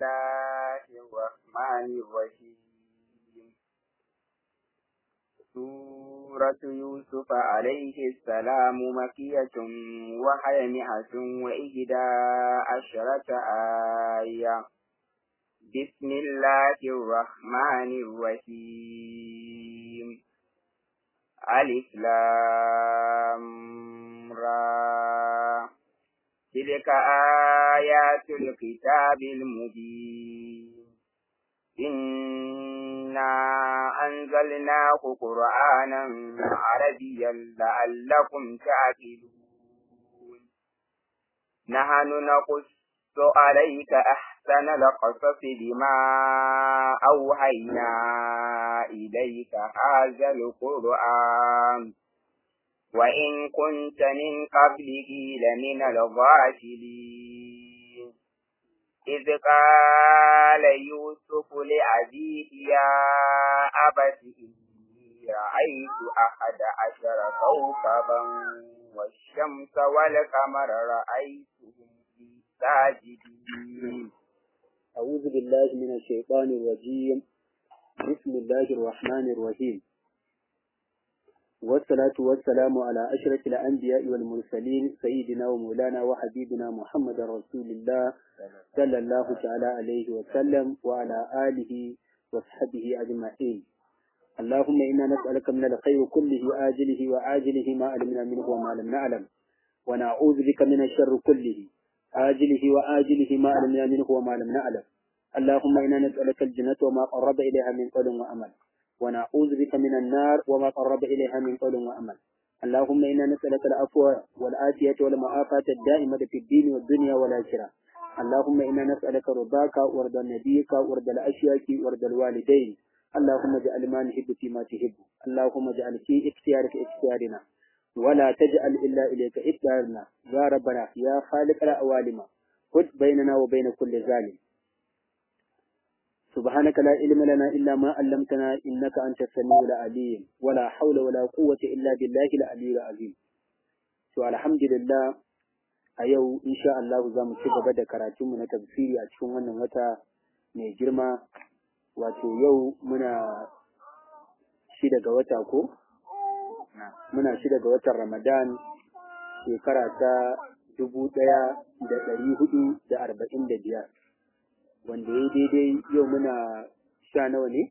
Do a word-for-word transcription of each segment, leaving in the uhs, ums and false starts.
الله الرحمن الرحيم. سورة يوسف عليه السلام مكية وهي مئة وإحدى عشرة آية. بسم الله الرحمن الرحيم. ألف لام را. تلك آيات الكتاب المبين. إنا أنزلناه قرآنا عربيا لعلكم تعقلون. نحن نقص عليك أحسن القصص بما أوحينا إليك هذا القرآن وإن كنت من قبله لمن الغافلين. إذ قال يوسف لأبيه يا أبت إني رأيت أحد عشر كوكبا والشمس والقمر رأيتهم ساجدين. أعوذ بالله من الشيطان الرجيم. بسم الله الرحمن الرحيم. والصلاة والسلام على أشرف الأنبياء والمرسلين سيدنا ومولانا وحبيبنا محمد رسول الله صلى الله تعالى عليه وسلم وعلى آله وصحبه أجمعين. اللهم إنا نسألك من الخير كله آجله وعاجله ما علمنا منه وما لم نعلم، ونعوذ بك من الشر كله آجله وآجله ما علمنا منه وما لم نعلم. اللهم إنا نسألك الجنة وما قرب إليها من قول وعمل، ونعوذ بك من النار وما قرب إليها من قول وعمل. اللهم إنا نسألك العفو والعافية والمعافاة الدائمة في الدين والدنيا والآخرة. اللهم إنا نسألك رضاك ورضا نبيك ورضا الأشياء ورضا الوالدين. اللهم اجعل ما نحب فيما تحب. اللهم اجعل في اختيارك اختيارنا ولا تجعل إلا إليك إختيارنا يا ربنا يا خالق الأوالم. خذ بيننا وبين كل ظالم. سبحانك لا علم لنا إلا ما علمتنا إنك أنت السميع العليم ولا حول ولا قوة إلا بالله العلي العظيم. to alhamdulillah a yau insha Allah za mu ci gaba da karatunmu na tafsiri a cikin wannan wata mai girma, wato yau muna shida ga wata ko muna shida ga watan Ramadan shekara ta dubu ɗaya da ɗari hudu da arba'in da biyar, wanda ya daidai yau muna sha nawa ne?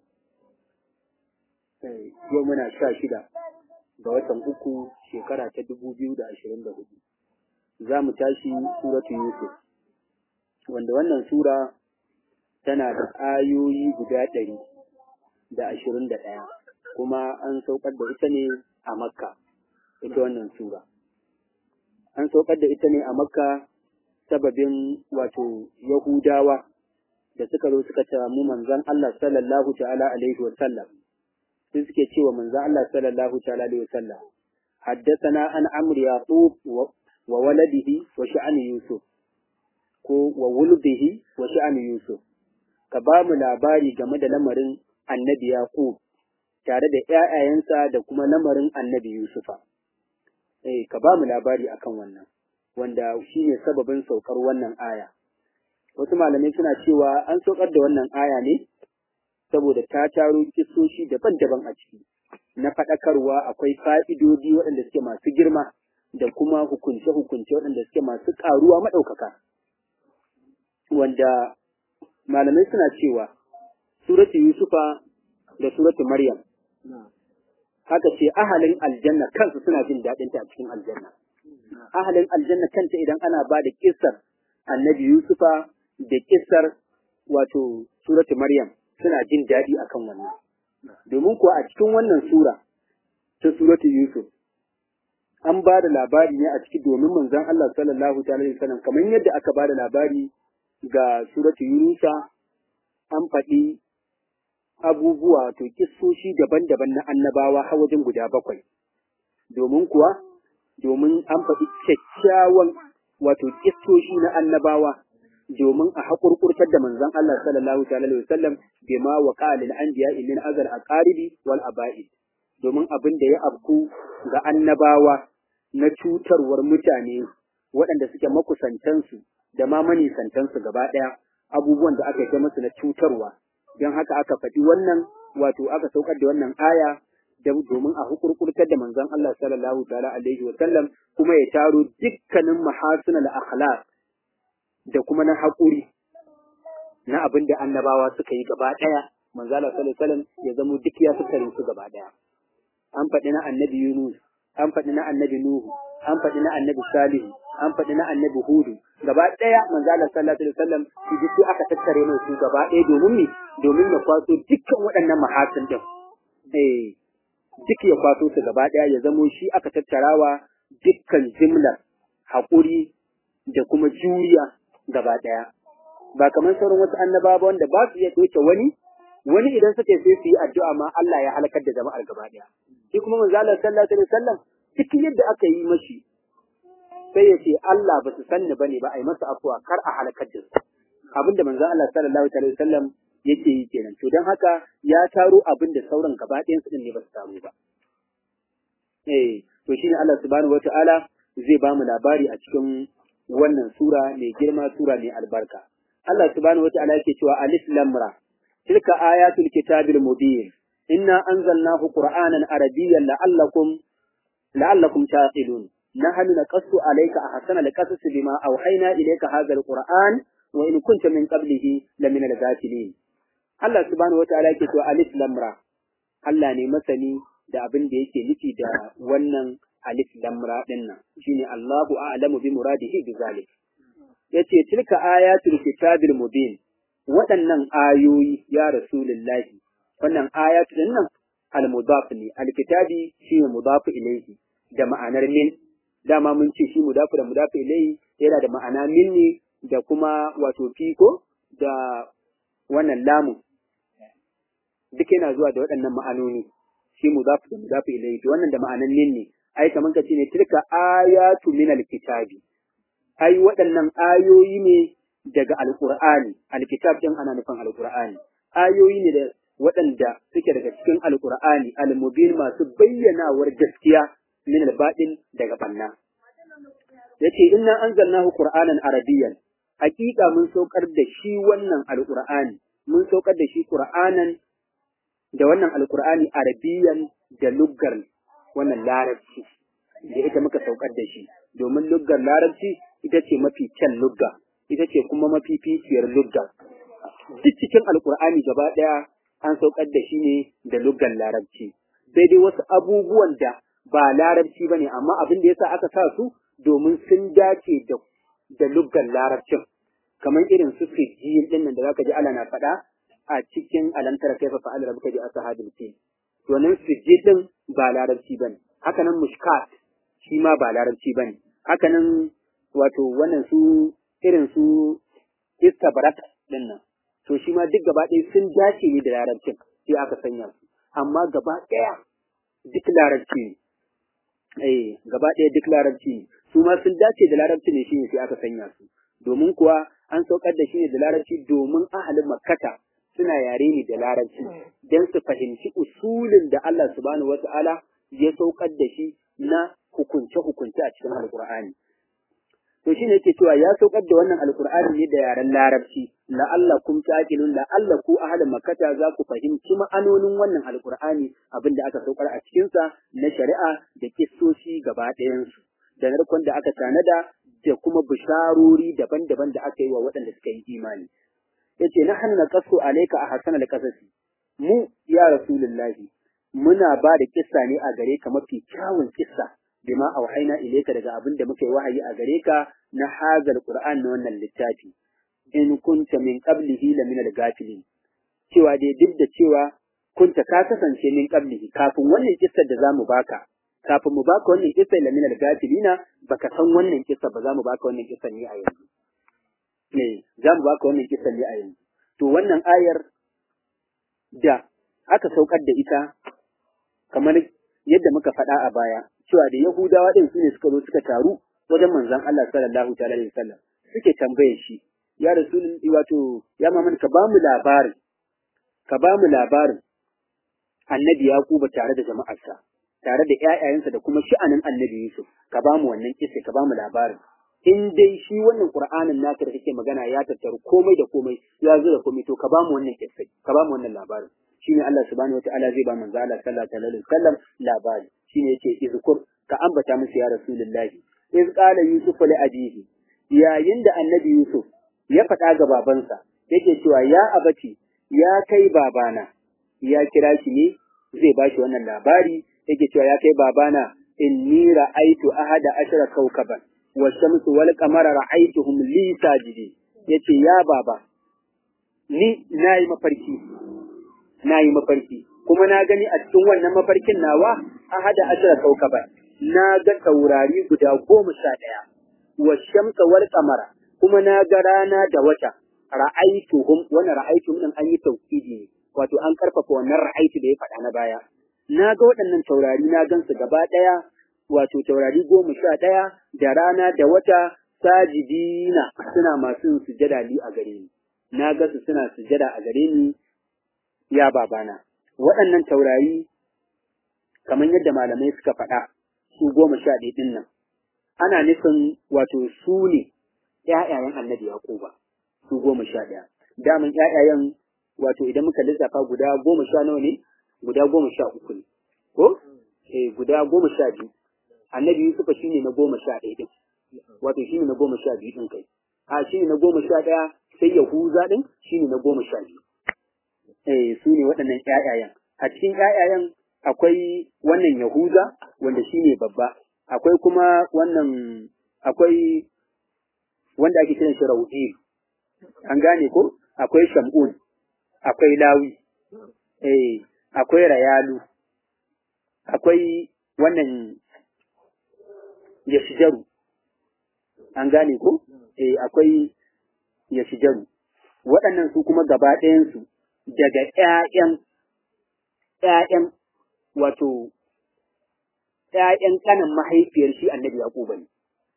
Yau muna sha shida ga watan uku shekara ta dubu biyu da ashirin da hudu. Za mu tashi suratu Yusuf, wanda wannan sura tana da ayoyi guda ɗari da ashirin da ɗaya, kuma an saukar da ita ne a Makka. Ita wannan sura an saukar da ita ne a Makka sababin wato Yahudawa da suka zo suka samu manzon Allah sallallahu ta'ala alaihi wa sallam, sai suke cewa manzon Allah sallallahu ta'ala alaihi wa sallam, haddathana an amr yaqub wa waladihi wa sha'an yusuf ko wa wuldihi wa sha'an yusuf, ka ba mu labari game da lamarin annabi yaqub tare da ƴaƴayensa da kuma lamarin annabi yusufa. eh ka ba mu labari akan wannan, wanda shine sababin saukar wannan aya. Wasu malamai suna cewa an saukar da wannan aya ne saboda ta taro kisoshi daban-daban a ciki na faɗakarwa, akwai fa'idodi waɗanda suke masu girma da kuma hukunce-hukunce waɗanda suke masu ƙaruwa maɗaukaka, wanda malamai suna cewa suratu Yusufa da suratu Maryam haka ce ahalin aljanna kansu suna jin daɗinta a cikin aljanna. Ahalin aljanna kanta idan ana ba da kissar annabi Yusufa da kissar wato suratu Maryam suna jin daɗi akan wannan, domin kuwa a cikin wannan sura ta suratu Yusuf an ba da labari ne a ciki domin manzon Allah sallallahu alaihi wasallam, kamar yadda aka ba da labari ga suratu Yunusa, an faɗi abubuwa to kissoshi daban-daban na annabawa har wajen guda bakwai, domin kuwa domin an faɗi kyakkyawan wato kissoshi na annabawa domin a haƙurƙurtar da manzon Allah sallallahu alaihi wasallam bima wa qala lil anbiya min azal aqaribi wal aba'id, domin abin da ya afku ga annabawa na cutarwar mutane waɗanda suke makusantansu da ma manisantansu gaba ɗaya, abubuwan da aka yi masa na cutarwa. Don haka aka faɗi wannan wato aka saukar da wannan aya domin a hukurkurtar da manzon Allah sallallahu ta'ala alaihi wa sallam kuma ya taro dukkanin mahasinal akhlaq da kuma na haƙuri na abin da annabawa suka yi gaba ɗaya manzo Allah sallallahu alaihi wa sallam ya zamo duk ya tattare su gaba ɗaya. An faɗi na annabi Yunus, an faɗi na annabi Nuhu, an faɗi na annabi Salihu, an faɗi na annabi Hudu, gaba ɗaya manzo Allah sallallahu alaihi wasallam su ji su aka tattare mai su gaba ɗaya domin ni domin ya kwaso dukkan waɗannan mahasin din. Eh duk ya kwaso su gaba ɗaya ya zamo shi aka tattarawa dukkan jimlar haƙuri da kuma juriya gaba ɗaya. Ba kamar sauran wasu annabawa wanda ba su iya doke wani wani idan suka sai su yi addu'a ma Allah ya halakar da jama'ar gaba ɗaya. Shi kuma manzo Allah sallallahu alaihi wasallam cikin yadda aka yi mashi sai ya ce Allah ba su sanni bane ba a yi masa afuwa kar a halakar da su. Abinda manzo Allah sallallahu alaihi wasallam yake yi kenan. To dan haka ya taro abin da sauran gaba ɗayan su din ne ba su taro ba. Eh to shine Allah subhanahu wataala zai ba mu labari a cikin wannan sura mai girma sura mai albarka. Allah subhanahu wataala yake cewa alif lam ra tilka ayatul kitabil mubin inna anzalnahu qur'anan arabiyyan la'allakum la'allakum taqilun nahnu naqassu alayka ahsana alqasas bima awhayna ilayka hadha alquran wa in kunta min qablihi lamina al-ghafilin. Allah subhanahu wataala yake cewa alif lam ra Allah ne masani da abin da yake nufi da wannan alif lam ra din nan shine Allahu a'lamu bi muradihi bi zalik. Yace tilka ayatul kitabil mubin waɗannan ayoyi ya rasulullahi wannan ayatu din nan al-mudaf ne al-kitabi shine mudaf ilayhi da ma'anar min dama mun ce shi mudaf da mudaf ilayhi yana da ma'ana min ne da kuma wato fiko da wannan lamu duk yana zuwa da waɗannan ma'anoni shi mudaf da mudaf ilayhi wannan da ma'anar min ne ai kaman ka ce ne tilka ayatu min al-kitabi ai waɗannan ayoyi ne daga alqur'ani alkitab din ana nufin alqur'ani ayoyi ne da waɗanda suke daga cikin alqur'ani almubin masu bayyanawar gaskiya min albatil daga banna yace inna anzalnahu qur'anan arabiyyan hakika mun saukar da shi wannan alqur'ani mun saukar da shi qur'anan da wannan alqur'ani arabiyyan da luggar wannan larabci da ita muka saukar da shi domin luggar larabci ita ce mafi kyan lugga ita ce kuma mafi ficiyar lugga duk cikin alqur'ani gaba daya an saukar da shi ne da luggar larabci sai dai wasu abubuwan da ba larabci bane amma abin da yasa aka sa su domin sun dace da da luggar larabcin kamar irin su fijiyin din nan da zaka ji Allah na faɗa a cikin alamtar kaifa fa'al rabbuka bi ashabil fil to nan fijiyin ba larabci bane haka nan mushkat shi ma ba larabci bane haka nan wato wannan su irin su istabarat din nan to shi ma duk gaba ɗaya sun dace ne da larabcin sai aka sanya su amma gaba ɗaya duk larabci ne eh gaba ɗaya duk larabci ne su ma sun dace da larabci ne shine sai aka sanya su domin kuwa an saukar da shi ne da larabci domin ahalin makkata suna yare ne da larabci don su fahimci usulin da Allah subhanahu wata'ala ya saukar da shi na hukunce-hukunce a cikin alkur'ani to shine yake cewa ya saukar da wannan alkur'ani ne da yaren larabci la'allakum taqilun la'allaku ahlul makkata za ku fahimci ma'anonin wannan alkur'ani abinda aka saukar a cikin sa na shari'a da kissoshi gaba ɗayan su da narkon da aka tanada da kuma bisharori daban-daban da aka yi wa waɗanda suka yi imani yace na hanna qasu alayka ahsana alqasasi mu ya rasulullahi muna ba da kissa ne a gare ka mafi kyawun kissa bima auhayna ilayka daga abin da muka yi wahayi a gare ka na hazal qur'an na wannan littafi in kunta min qablihi la min al-ghafilin cewa dai duk da cewa kunta ka kasance min qablihi kafin wannan kissar da zamu baka kafin mu baka wannan kissar la min al-ghafilina baka san wannan kissar ba zamu baka wannan kissar ne a yanzu ne zamu baka wannan kissar ne a yanzu to wannan ayar da aka saukar da ita kamar yadda muka faɗa a baya cewa da Yahudawa din sune suka zo suka taru wajen manzon Allah sallallahu ta'ala alaihi wasallam suke tambaye shi ya rasulun wato ya maman ka ba mu labarin ka ba mu labarin annabi Yaquba tare da jama'arsa tare da ƴaƴayensa da kuma sha'anin annabi Yusuf ka ba mu wannan kissa ka ba mu labarin in dai shi wannan Qur'anin naka da kake magana ya tattaru komai da komai ya zo da komai to ka ba mu wannan kissai ka ba mu wannan labarin shine Allah subhanahu wataala zai ba manzo Allah sallallahu alaihi wasallam labari shine yake izkur ka ambata musu ya rasulullahi iz qala yusuf li abihi yayin da annabi yusuf ya faɗa ga babansa yake cewa ya abati ya kai babana ya kira shi ne zai ba shi wannan labari yake cewa ya kai babana inni ra'aitu ahada ashara kawkaban والشمس والقمر رأيتهم لي ساجدين yace ya baba ni nayi mafarki nayi mafarki kuma na gani a cikin wannan mafarkin nawa ahada ashara kaukaba na ga taurari guda goma sha ɗaya washamsa wal qamara kuma na ga rana da wata ra'aituhum wannan ra'aituhum din an yi tauhidi ne wato an karfafa wannan ra'aitu da ya faɗa na baya na ga waɗannan taurari na gansu gaba ɗaya wato taurari goma sha ɗaya da rana da wata sajidina suna masu sujada li a gare ni na ga su suna sujada a gare ni ya babana waɗannan taurari kamar yadda malamai suka faɗa su goma sha ɗaya ɗin nan ana nufin wato su ne ƴaƴayen annabi Yaquba su goma sha ɗaya daman ƴaƴayen wato idan muka lissafa guda goma sha nawa ne guda goma sha uku ne ko eh guda goma sha biyu annabi Yusufa shine na goma sha ɗaya ɗin, wato shine na goma sha biyu ɗin kai, a shine na goma sha ɗaya sai Yahuza ɗin shine na goma sha biyu. Eh su ne waɗannan ƴaƴayen. A cikin ƴaƴayen akwai wannan Yahuza wanda shine babba, akwai kuma wannan akwai wanda ake kiran shi Rau'il. An gane ko? Akwai Shamun, akwai Lawi, eh akwai Rayalu, akwai wannan Yashijaru, an gane ko? Eh, akwai Yashijaru. Waɗannan su kuma gaba ɗayansu daga ƴaƴan ƴaƴan wato ƴaƴan kanan mahaifiyar shi annabi Yaquba ne.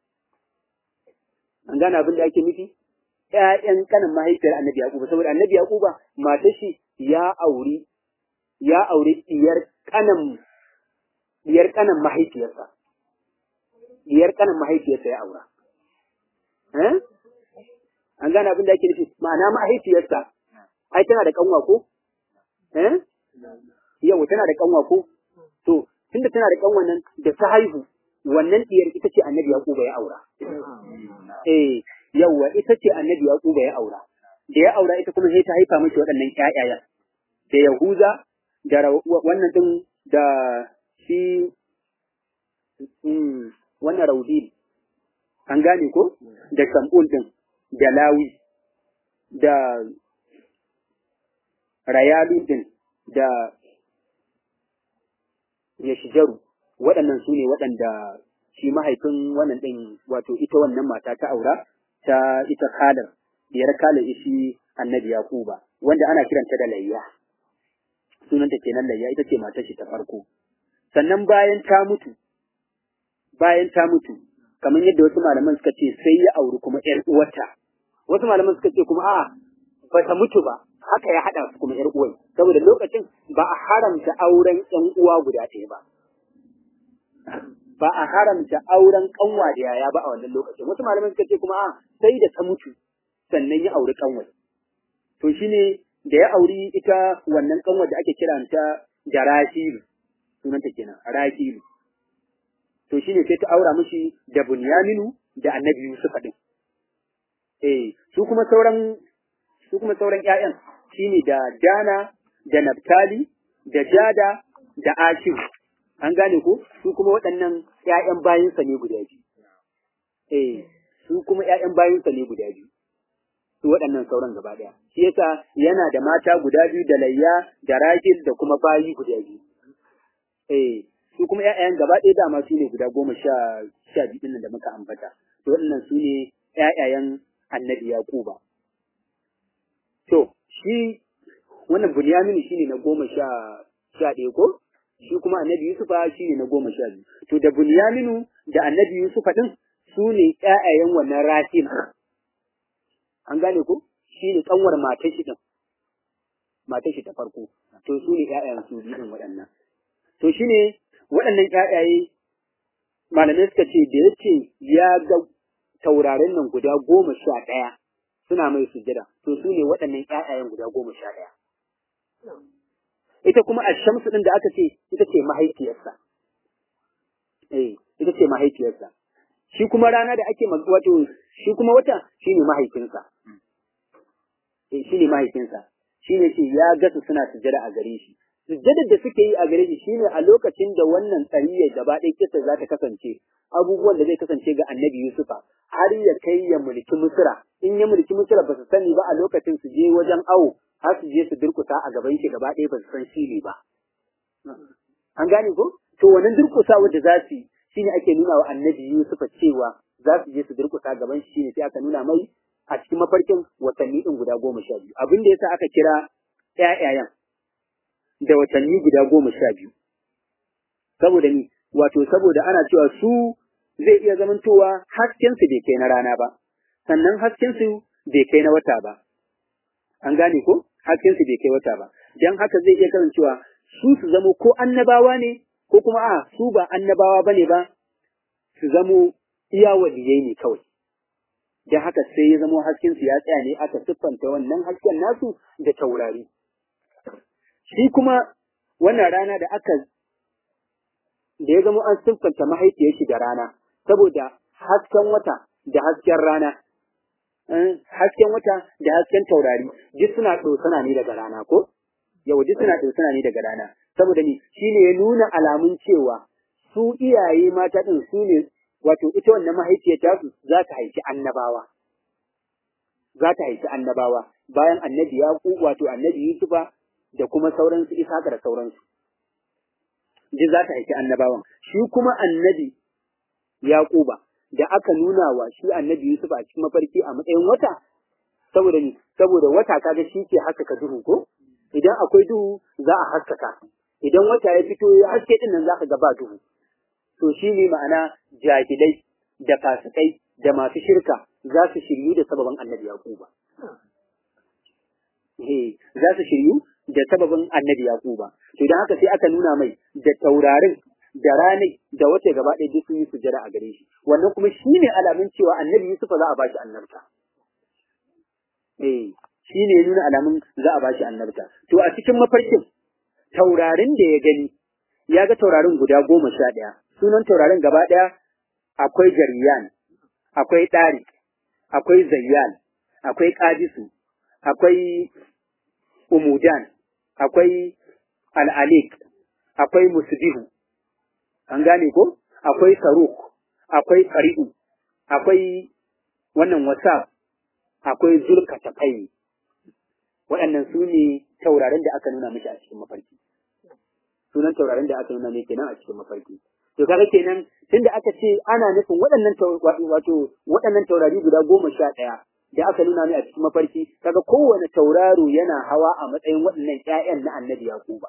An gane abin da ake nufi? ƴaƴan kanan mahaifiyar annabi Yaquba, saboda annabi Yaquba matar shi ya auri ya auri diyar kanan diyar kanan mahaifiyarsa. diyar kanin mahaifiyarsa ya aura. Eh? An gane abin da ake nufi, ma'ana mahaifiyarsa, ai tana da kanwa ko? Eh? Yau tana da kanwa ko? To, tunda tana da kanwan nan da ta haihu, wannan diyar ita ce annabi Yaquba ya aura. Eh, yawa ita ce annabi Yaquba ya aura. Da ya aura ita kuma sai ta haifa mishi waɗannan ƴaƴayen. Da Yahuza, da wannan din da shi wannan Raudil, an gane ko? Da Shamun ɗin, da Lawi, da Rayalu ɗin, da Yashijaru, waɗannan su ne waɗanda shi mahaifin wannan ɗin, wato ita wannan mata ta aura, ta ita Kalar, diyar Kalar ishi annabi Yaquba, wanda ana kiranta da Layya. Sunanta kenan Layya, ita ce matar shi ta farko. Sannan bayan ta mutu, bayan ta mutu, kamar yadda wasu malaman suka ce sai ya auri kuma ƴar uwarta. Wasu malaman suka ce kuma a'a ba ta mutu ba, haka ya haɗa su kuma ƴar uwar. Saboda lokacin ba a haramta auren ƴan uwa guda ɗaya ba. Ba a haramta auren ƙanwa da yaya ba a wannan lokacin. Wasu malaman suka ce kuma a'a sai da ta mutu sannan ya auri ƙanwar. To shine da ya auri ita wannan ƙanwar da ake kiranta da Rahilu, sunanta kenan, Rahilu. To shine sai ta aura mishi da Bunyaminu da Annabi Yusuf din. Eh, su kuma sauran su kuma sauran ƴaƴan shine da Dana, da Naftali, da Jada, da Ashir. An gane ko? Su kuma waɗannan ƴaƴan bayinsa ne guda biyu. Eh, su kuma ƴaƴan bayinsa ne guda biyu. Su waɗannan sauran gaba ɗaya. Shi yasa yana da mata guda biyu da Layya, da Rahil da kuma bayi guda biyu. Eh, su kuma ƴaƴayen gaba ɗaya dama su ne guda goma sha sha biyu ɗin da muka ambata. To waɗannan su ne ƴaƴayen Annabi Yaquba. To shi wannan Bunyaminu shine na goma sha sha ɗaya ko? Shi kuma Annabi Yusufa shine na goma sha biyu. To da Bunyaminu da Annabi Yusufa ɗin su ne ƴaƴayen wannan Rahil. An gane ko? Shi ne ƙanwar matar shi ɗin. Matar shi ta farko. To su ne ƴaƴayen su biyu ɗin waɗannan. To shi ne waɗannan ƴaƴaye malamai suka ce da yace ya ga taurarin nan guda goma sha ɗaya suna mai sujada, to su ne waɗannan ƴaƴayen guda goma sha ɗaya. Ita kuma Ash-Shamsu ɗin da aka ce ita ce mahaifiyarsa. Eh, ita ce mahaifiyarsa. Shi kuma rana da ake wato shi kuma wata shine mahaifinsa. Eh, shine mahaifinsa. Shine ce ya gasu suna sujada a gare shi. Sujjadar da suke yi a gare shi shine a lokacin da wannan tsariyar gaba ɗaya kisa za ta kasance, abubuwan da zai kasance ga Annabi Yusufa har ya kai ya mulki Misra. In ya mulki Misra ba su sani ba a lokacin su je wajen awo har su je su durkusa a gaban shi gaba ɗaya ba su san shi ne ba. An gane ko? To wannan durkusa wanda za su yi shine ake nuna wa Annabi Yusufa cewa za su je su durkusa gaban shi shine sai aka nuna mai a cikin mafarkin watanni ɗin guda goma sha biyu. Abin da yasa aka kira ƴaƴayen da watanni guda goma sha biyu. Saboda ni, wato saboda ana cewa su zai iya zamantowa haskensu bai kai na rana ba, sannan haskensu bai kai na wata ba. An gane ko? Haskensu bai kai wata ba. Don haka zai iya kasancewa su su zamo ko annabawa ne, ko kuma a su ba annabawa ba ne ba, su zamo iya waliyai ne kawai. Don haka sai ya zamo haskensu ya tsaya ne aka siffanta wannan hasken nasu da taurari. Shi kuma wannan rana da aka da ya zama an siffanta mahaifiyar shi da rana, saboda hasken wata da hasken rana, hasken wata da hasken taurari, duk suna ɗosana ne daga rana ko? Yau duk suna ɗosana ne daga rana, saboda ni shi ne ya nuna alamun cewa su iyaye mata ɗin su ne, wato ita wannan mahaifiyar tasu za ta haifi annabawa. Za ta haifi annabawa bayan annabi Yaƙub wato annabi Yusufa da kuma sauransu Isaka da sauransu. Duk za ta haifi annabawan. Shi kuma annabi Yaƙuba da aka nuna wa shi annabi Yusuf a cikin mafarki a matsayin wata, saboda ni, saboda wata kaga shi ke haskaka duhu ko? Idan akwai duhu za a haskaka. Idan wata ya fito ya haske din nan za ka ga ba duhu. To shi ne ma'ana jahilai da fasikai da masu shirka za su shiryu da sababin annabi Yaƙuba. Eh, za su shiryu da sababin annabi Yaquba. To dan haka sai aka nuna mai da taurarin da ranai da wace gaba ɗaya duk sun yi sujada a gare shi. Wannan kuma shine alamun cewa annabi Yusuf za a bashi annabta. Eh, shine ya nuna alamun za a bashi annabta. To a cikin mafarkin taurarin da ya gani ya ga taurarin guda goma sha ɗaya. Sunan taurarin gaba ɗaya akwai Jariyan, akwai Ɗarik, akwai Zayyal, akwai Qadisu, akwai Umudan, akwai Al'alik, akwai Musbihu, an gane ko? Akwai Saruk, akwai Qari'u, akwai wannan Wasaf, akwai Zulkatafai. Waɗannan su ne taurarin da aka nuna mishi a cikin mafarki. Sunan taurarin da aka nuna mai kenan a cikin mafarki. To kaga kenan tunda aka ce ana nufin waɗannan wato waɗannan taurari guda goma sha ɗaya da aka nuna mai a cikin mafarki, kaga kowane tauraro yana hawa a matsayin waɗannan ƴaƴan na Annabi Yaquba.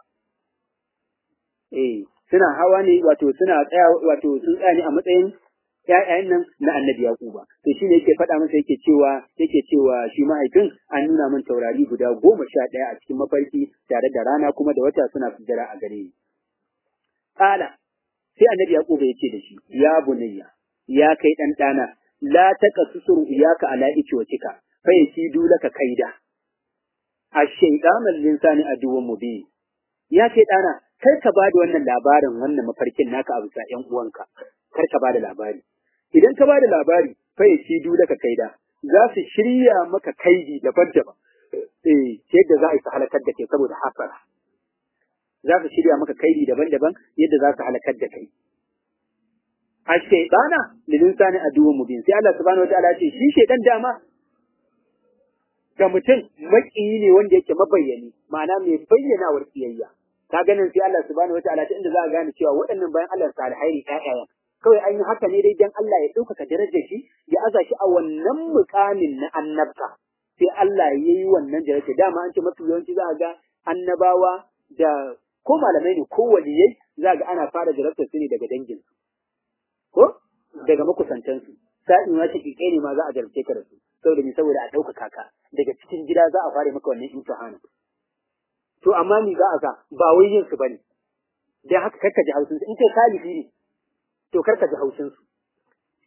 Eh, suna hawa ne wato suna tsaya wato sun tsaya ne a matsayin ƴaƴan nan na Annabi Yaquba. To shine yake faɗa masa yake cewa yake cewa shi mahaifin an nuna min taurari guda goma sha ɗaya a cikin mafarki tare da rana kuma da wata suna sujjara a gare ni. Ƙala sai Annabi Yaquba ya ce da shi, ya bunayya, ya kai ɗan ɗana, la taqasusur iyaka ala ikwtika fa yakidu laka kaida ash-shaytanu al-insani aduwwun mubin. Ya kai ɗana, kar ka bada wannan labarin wannan mafarkin naka a bisa ƴan uwanka, kar ka bada labari. Idan ka bada labari fa yakidu laka kaida, za su shirya maka kaidi daban-daban. Eh, yadda za a yi su halakar da kai saboda hasara. Za su shirya maka kaidi daban-daban yadda za su halakar da kai. Ash-shaytana lil-insani aduwwun mubin. Sai Allah subhanahu wataala ya ce shi shaytan dama ga mutum maƙiyi ne wanda yake mabayyani, ma'ana mai bayyanawar kiyayya. Ka ganin sai Allah subhanahu wataala ta inda za a gane cewa waɗannan bayan Allah salihai ne ƴaƴayen. Kawai an yi haka ne dai dan Allah ya ɗaukaka darajar shi, ya aza shi a wannan muƙamin na annabta. Sai Allah ya yi wannan daraja. Dama an ce mafi yawanci za a ga annabawa da ko malamai ne ko waliyai za ga ana fara jarabtar su ne daga danginsu. Ko daga makusantansu, sa'in wace kike ne ma za a jarabce ka da su, saboda ni saboda a ɗaukaka ka daga cikin gida za a fara maka wannan imtihani. To amma ni za a ga ba wai yin su bane, dan haka karka ji haushin su, in kai salihi ne to karka ji haushin su,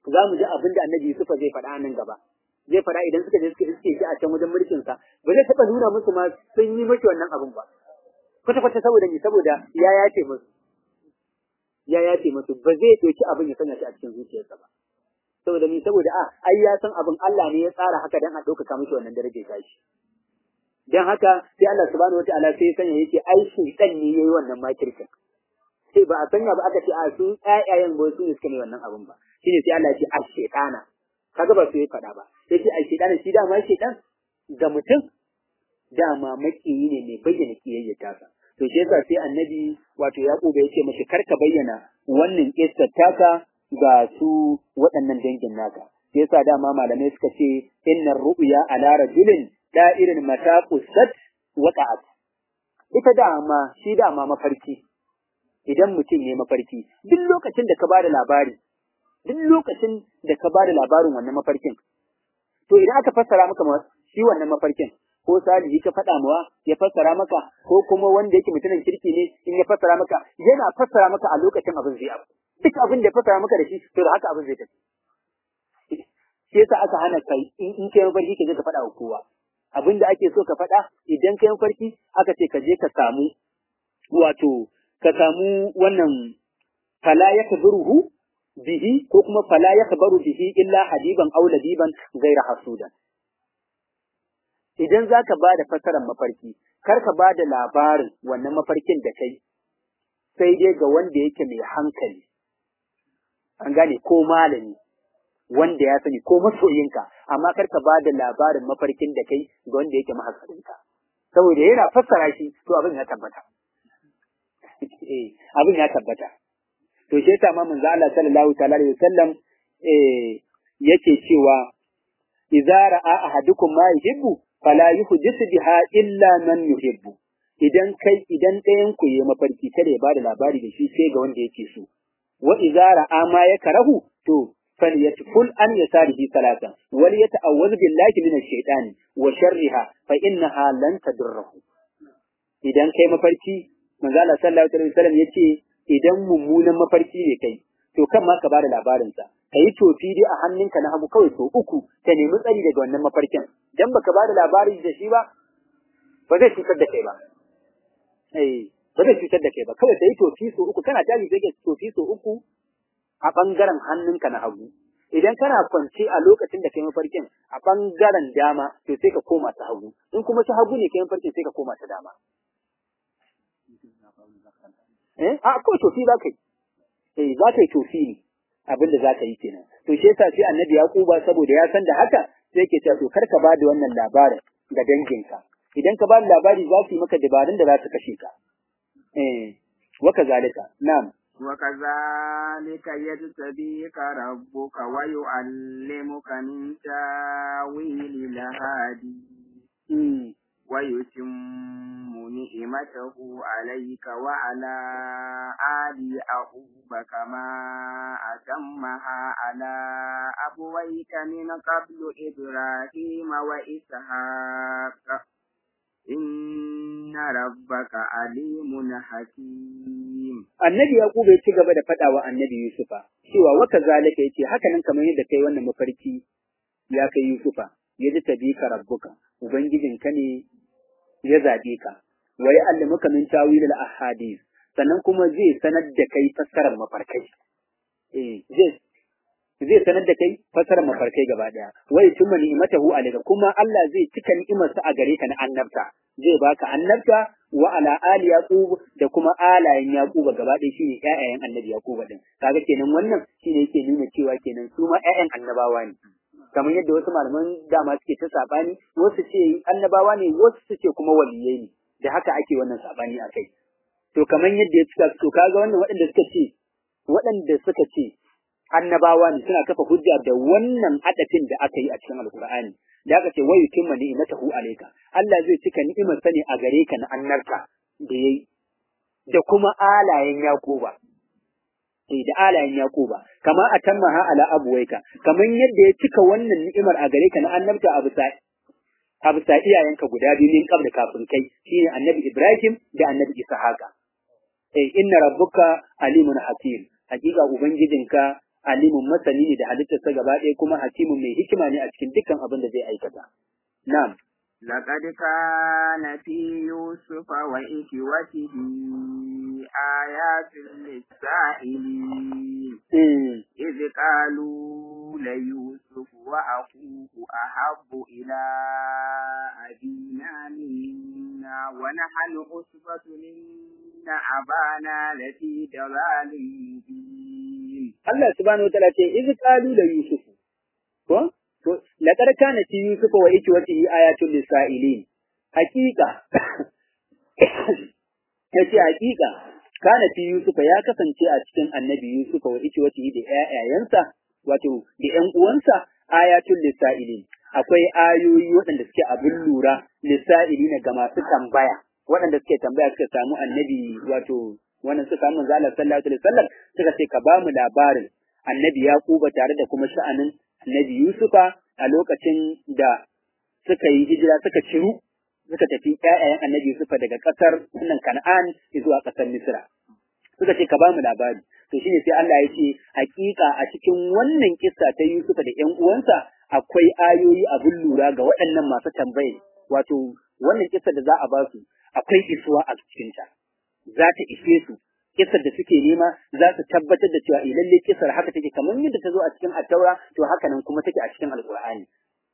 za mu ji abin da annabi Yusufa zai faɗa nan gaba zai faɗa idan suka je suka iske shi a can wajen mulkin sa ba zai taɓa nuna musu ma sun yi miki wannan abin ba kwata kwata saboda ni saboda ya yace musu ya yace musu ba zai ɗauki abin ya sanya shi a cikin zuciyarsa ba saboda ni saboda a ai ya san abin Allah ne ya tsara haka dan a ɗaukaka mishi wannan darajar tashi dan haka sai Allah subhanahu wataala sai ya sanya yake ai shi dan ne yayi wannan makirkin sai ba a sanya ba aka ce a su ƴaƴayen ba su ne suka ne wannan abin ba shine sai Allah ya ce ash-shaytana kaga ba su yi fada ba sai ce ash-shaytana shi dama shaytan ga mutum dama makiyi ne mai bayyana kiyayyata sa to shi yasa sai annabi wato Yaquba ya ce mashi karka bayyana wannan kissar taka ga su waɗannan dangin naka sai yasa dama malamai suka ce innar ru'ya ala rajulin da'irin mataqusat waqa'at ita dama shi dama mafarki idan mutum ne mafarki duk lokacin da ka bada labari duk lokacin da ka bada labarin wannan mafarkin to idan aka fassara maka shi wannan mafarkin ko salihi ka faɗa mawa ya fassara maka ko kuma wanda yake mutumin kirki ne in ya fassara maka yana fassara maka a lokacin abin zai abu duk abin da ya fassara maka da shi to da haka abin zai tafi shi yasa aka hana kai in kai mafarki ka je ka faɗa wa kowa abin da ake so ka faɗa idan kai mafarki aka ce ka je ka samu wato ka samu wannan fala yakzuruhu bihi ko kuma fala yakbaru bihi illa hadiban aw ladiban ghayra hasudan idan zaka bada fasaran mafarki kar ka bada labarin wannan mafarkin da kai sai dai ga wanda yake mai hankali an gane ko malami wanda ya sani ko masoyinka amma kar ka bada labarin mafarkin da kai ga wanda yake mahassarinka saboda yana fassara shi to abin ya tabbata eh abin ya tabbata to shi yasa ma manzo Allah sallallahu ta'ala alaihi wasallam eh yake cewa idza ra'a ahadukum ma yuhibbu fala yuhdithu biha illa man yuhibbu idan kai idan ɗayan ku yayi mafarki kada ya bada labari da shi sai ga wanda yake so wa idza ra'a ma yakrahu to falyatful an yasarihi salatan wal yata'awwaz billahi minash shaitani wa sharriha fa innaha lan tadurruhu idan kai mafarki manzo Allah sallallahu alaihi wasallam yace idan mummunan mafarki ne kai to kan ma ka bada labarin sa kai tofi dai a hannunka na hagu kawai to uku ka nemi tsari daga wannan mafarkin dan baka bada labari da shi ba ba zai cutar da kai ba eh ba zai cutar da kai ba kawai sai tofi so uku kana tashi sai ka tofi so uku a bangaren hannunka na hagu idan kana kwance a lokacin da kai mafarkin a bangaren dama to sai ka koma ta hagu in kuma ta hagu ne kai mafarkin sai ka koma ta dama eh a ko tofi za ka yi eh za ka yi tofi ne abin da za ka yi kenan to shi yasa sai annabi Yaquba saboda ya san da haka sai yake cewa to kar ka bada wannan labarin ga danginka idan ka bada labari za su yi maka dabarun da za su kashe ka eh wa kazalika na'am wa kazalika yajtabika rabbuka wa yu'allimuka min ta'wilil hadi wa yutimmu ni'matahu alayka wa ala ali aquba kama atammaha ala abwayka min qablu ibrahim wa ishaq inna rabbaka alimun hakim annabi yaquba ya ci gaba da fada wa annabi yusufa cewa wa kazalika yace haka nan kamar yadda kai wannan mafarki ya kai yusufa yaji tabika rabbuka ubangijinka ne ya zabe ka wa ya'allimuka min tawilil ahadith sannan kuma zai sanar da kai fassarar mafarkai eh zai zai sanar da kai fassarar mafarkai gaba daya wa yutimmu ni'matahu alayka kuma Allah zai cika ni'imarsa a gare ka na annabta zai baka annabta wa ala ali yaqub da kuma alayen yaqub gaba daya shine ƴaƴayen annabi yaqub din kaga kenan wannan shine yake nuna cewa kenan su ma ƴaƴan annabawa ne kamar yadda wasu malaman dama suke ta sabani wasu ce annabawa ne wasu ce kuma waliyai ne da haka ake wannan sabani akai to kamar yadda ya cika to kaga wannan waɗanda suka ce waɗanda suka ce annabawa ne suna kafa hujja da wannan adafin da aka yi a cikin alkur'ani da aka ce wayu kimma ni'matahu alayka Allah zai cika ni'imar sa ne a gare ka na annarka da yayi da kuma alayen yaquba eh da alayen yaquba kama atammaha ala abwaika kaman yadda ya cika wannan ni'imar a gare ka na annabta abu sa abu sa iyayenka guda biyu min kabda kafin kai shine annabi Ibrahim da annabi Ishaqa eh inna rabbuka alimun hakim hakika ubangijinka alimun masani ne da halittarsa gaba ɗaya kuma hakimun mai hikima ne a cikin dukkan abin da zai aikata. Na'am. لقد كان في يوسف وإخوته آيات للسائلين إذ قالوا ليوسف وأخوه أحب إلى أبينا منا ونحن عصبة إن أبانا لفي ضلال مبين. الله سبحانه وتعالى إذ قالوا ليوسف لقد كان في يوسف وإخوته آيات للسائلين حقيقة yace hakika kana fi Yusufa ya kasance a cikin annabi Yusufa wa ikwatihi da ƴaƴayensa wato da ƴan uwansa ayatul lisailin akwai ayoyi waɗanda suke abin lura lisailin ga masu tambaya waɗanda suke tambaya suka samu annabi wato wannan suka samu manzo Allah sallallahu alaihi wasallam suka ce ka ba mu labarin annabi Yaquba tare da kuma sha'anin annabi Yusufa a lokacin da suka yi hijira suka ciru suka tafi ƴaƴayen annabi Yusufa daga ƙasar wannan Kan'an zuwa ƙasar Misra. Suka ce ka ba mu labari. To shine sai Allah ya ce hakika a cikin wannan kissa ta Yusufa da ƴan uwansa akwai ayoyi abin lura ga waɗannan masu tambaye. Wato wannan kissa da za a ba su akwai isuwa a cikin ta. Za ta ishe su. Kissar da suke nema za su tabbatar da cewa lalle kissar haka take kamar yadda ta zo a cikin Attaura to haka nan kuma take a cikin Alƙur'ani.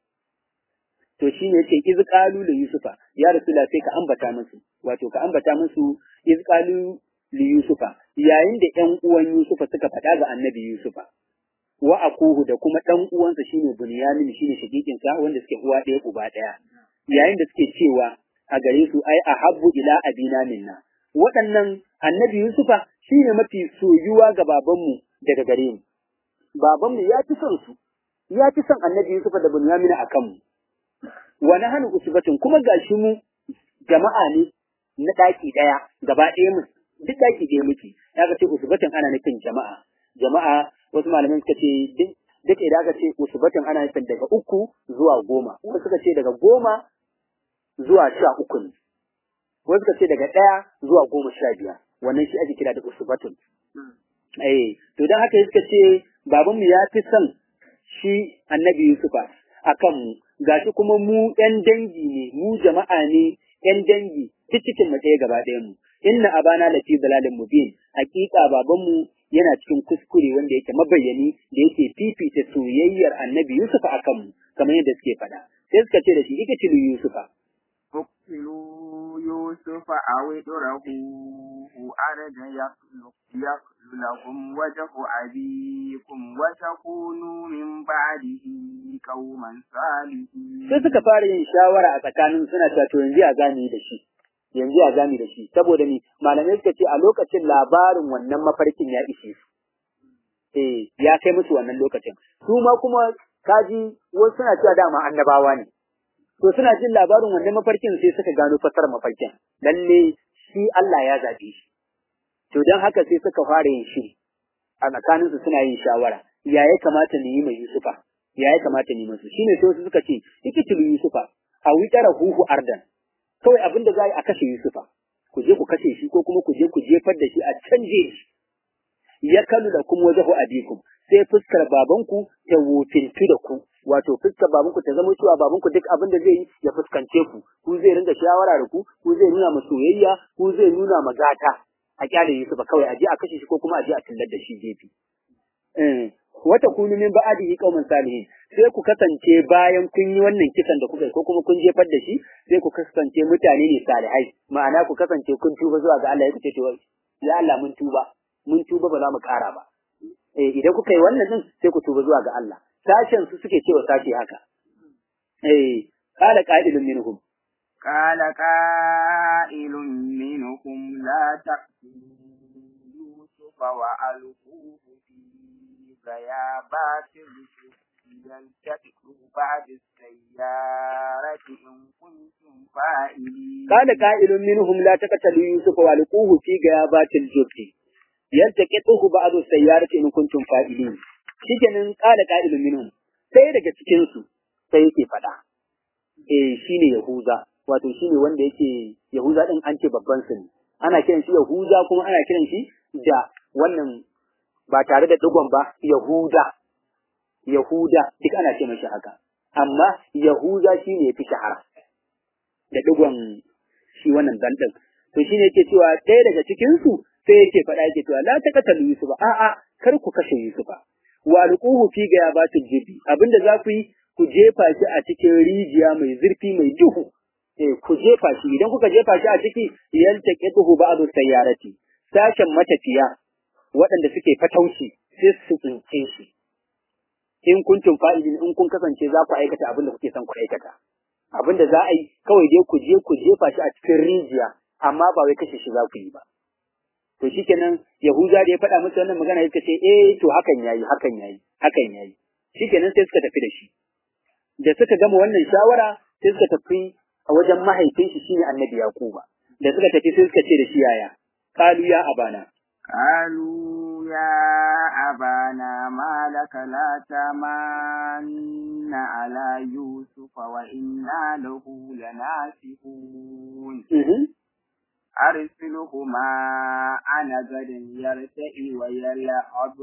To shi ne yake iz qalu li yusufa ya rasula sai ka ambata musu wato ka ambata musu iz qalu li yusufa yayin da ƴan uwan yusufa suka faɗa ga annabi yusufa wa akuhu da kuma ɗan uwansa shine bunyamin shine shakikin sa wanda suke uwa ɗaya uba ɗaya yayin da suke cewa a gare su ai ahabbu ila abina minna waɗannan annabi yusufa shine mafi soyuwa ga babanmu daga gare mu babanmu ya fi son su ya fi son annabi yusufa da bunyamin akan mu wa nahnu usbatun kuma gashi mu jama'a ne na daki daya gaba ɗaya mu duk daki ɗaya muke kaga ce usbatun ana nufin jama'a jama'a wasu malaman suka ce duk idan aka ce usbatun ana nufin daga uku zuwa goma wasu suka ce daga goma zuwa sha uku ne wasu suka ce daga ɗaya zuwa goma sha biyar wannan shi ake kira da usbatun eh to dan haka suka ce babanmu ya fi son shi annabi Yusufa akan mu gashi kuma mu ɗan dangi ne mu jama'a ne ɗan dangi cikin mu ɗaya gaba ɗayan mu inna abana lafi dalalin mubin hakika babanmu yana cikin kuskure wanda yake mabayyani da yake fifita soyayyar annabi Yusufa akan mu kamar yadda suke faɗa sai suka ce da shi ita ce Yusufa uqtilu yusufa aw idrahu arda yaqlu lakum wajhu abikum wa takunu min ba'dihi qauman salihin. Sai suka fara yin shawara a tsakanin suna cewa to yanzu ya zami da shi yanzu ya zami da shi saboda ni malamai suka ce a lokacin labarin wannan mafarkin ya ishe su eh ya kai musu wannan lokacin su ma kuma kaji wasu suna cewa dama annabawa ne to suna jin labarin wannan mafarkin sai suka gano fasar mafarkin lalle shi Allah ya zabe shi to dan haka sai suka fara yin shiri a tsakanin su suna yin shawara ya ya kamata ni yi mai Yusufa ya ya kamata ni musu shine sai suka ce ikitul Yusufa a witara huhu ardan kawai abinda za a kashe Yusufa ku je ku kashe shi ko kuma ku je ku jefar da shi a canje shi ya kalu da kuma wajahu abikum sai fuskar babanku ta wofintu da ku wato fuskar babanku ta zama cewa babanku duk abin da zai yi ya fuskance ku ku zai ringa shawara da ku ku zai nuna ma soyayya ku zai nuna ma gata a kyale Yusufa kawai aje a kashe shi ko kuma aje a tillar da shi gefe eh wata kunu min ba'dihi qauman salihin sai ku kasance bayan kun yi wannan kisan da kuka ko kuma kun jefar da shi sai ku kasance mutane ne salihai ma'ana ku kasance kun tuba zuwa ga Allah ya ce to ya Allah mun tuba mun tuba ba za mu ƙara ba eh idan kuka yi wannan din sai ku tuba zuwa ga Allah sashen su suke cewa sashi haka eh qala qa'ilun minhum qala qa'ilun minhum la taqtulu yusufa wa alquhu fi ghayabatil yaltaqitu ba'd as-sayyarati in kuntum fa'ilin qala qa'ilun minhum la taqtulu yusufa wa alquhu fi ghayabatil jubbi yaltaqituhu ba'd as-sayyarati in kuntum fa'ilin shikenan qala qa'ilun minhum sai daga cikin su sai yake fada eh shine Yahuza wato shine wanda yake Yahuza din an ce babban sa ne ana kiran shi Yahuza kuma ana kiran shi da wannan ba tare da digon ba Yahuda Yahuda duk ana ce mashi haka amma Yahuda shine yafi shahara da digon shi wannan dandin to shine yake cewa ɗaya daga cikin su sai yake faɗa yake cewa la taqatalu Yusuf a a kar ku kashe Yusuf wa alquhu fi gayabatil jibi abinda za ku yi ku jefa shi a cikin rijiya mai zurfi mai duhu eh ku jefa shi idan kuka jefa shi a ciki yaltaqitu ba'du sayyarati sashen matafiya waɗanda suke fatauci sai su tsince shi in kuntum fa'ilin in kun kasance za ku aikata abin da kuke son ku aikata abin da za a yi kawai dai ku je ku jefa shi a cikin rijiya amma ba wai kashe shi za ku yi ba to shikenan Yahuza da ya faɗa musu wannan magana yake ce eh to hakan yayi hakan yayi hakan yayi shikenan sai suka tafi da shi da suka gama wannan shawara sai suka tafi a wajen mahaifin shi shine Annabi Yakuba da suka tafi sai suka ce da shi yaya qalu ya abana قالوا يا أبانا ما لك لا تمن على يوسف وإنا له لناسفون أرسله معنا غدا يرتئي ويلعب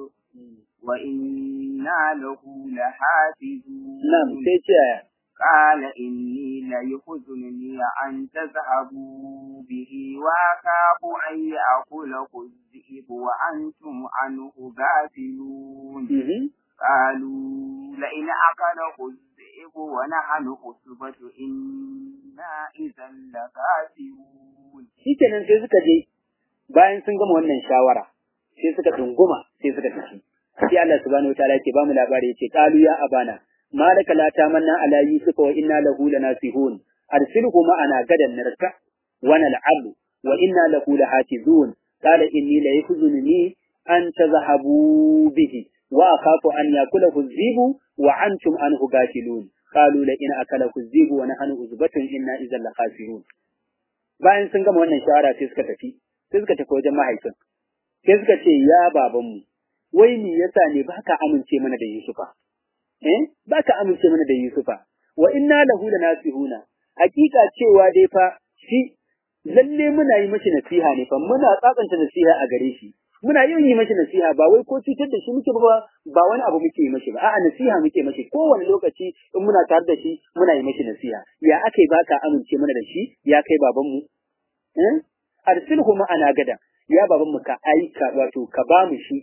وإنا له لحافظون نعم سيتي قال إني ليحزنني أن تذهبوا به وأخاف أن يأكله الذئب وأنتم عنه غافلون قالوا لئن أكله الذئب ونحن عصبة إنا إذا لخاسرون. shikenan sai suka je bayan sun gama wannan shawara sai suka dunguma sai suka tafi sai Allah subhanahu wataala yake ba mu labari yace qalu ya abana malaka la tamanna ala yusuf wa inna lahu lanasihun arsilhu ma'ana gadan narka wa nal'abu wa inna lahu lahafizun qala inni la yakhzununi an tadhhabu bihi wa akhafu an yakulahu adh-dhibu wa antum anhu ghafilun qalu la in akalahu adh-dhibu wa nahnu uzbatun inna idhan lakhasirun. Bayan sun gama wannan shawara sai suka tafi sai suka tafi wajen mahaifin sai suka ce ya babanmu wai me yasa ne baka amince mana da Yusufa eh baka amince mana da Yusufa wa inna lahu lanasihuna hakika cewa dai fa shi lalle muna yi mashi nasiha ne fa muna tsatsanta nasiha a gare shi muna yin yi mashi nasiha ba wai ko cutar da shi muke ba ba wani abu muke yi mashi ba a'a nasiha muke mashi kowane lokaci in muna tare da shi muna yi mashi nasiha ya akai baka amince mana da shi ya kai babanmu eh arsilhu ma'ana gada ya babanmu ka aika wato ka ba mu shi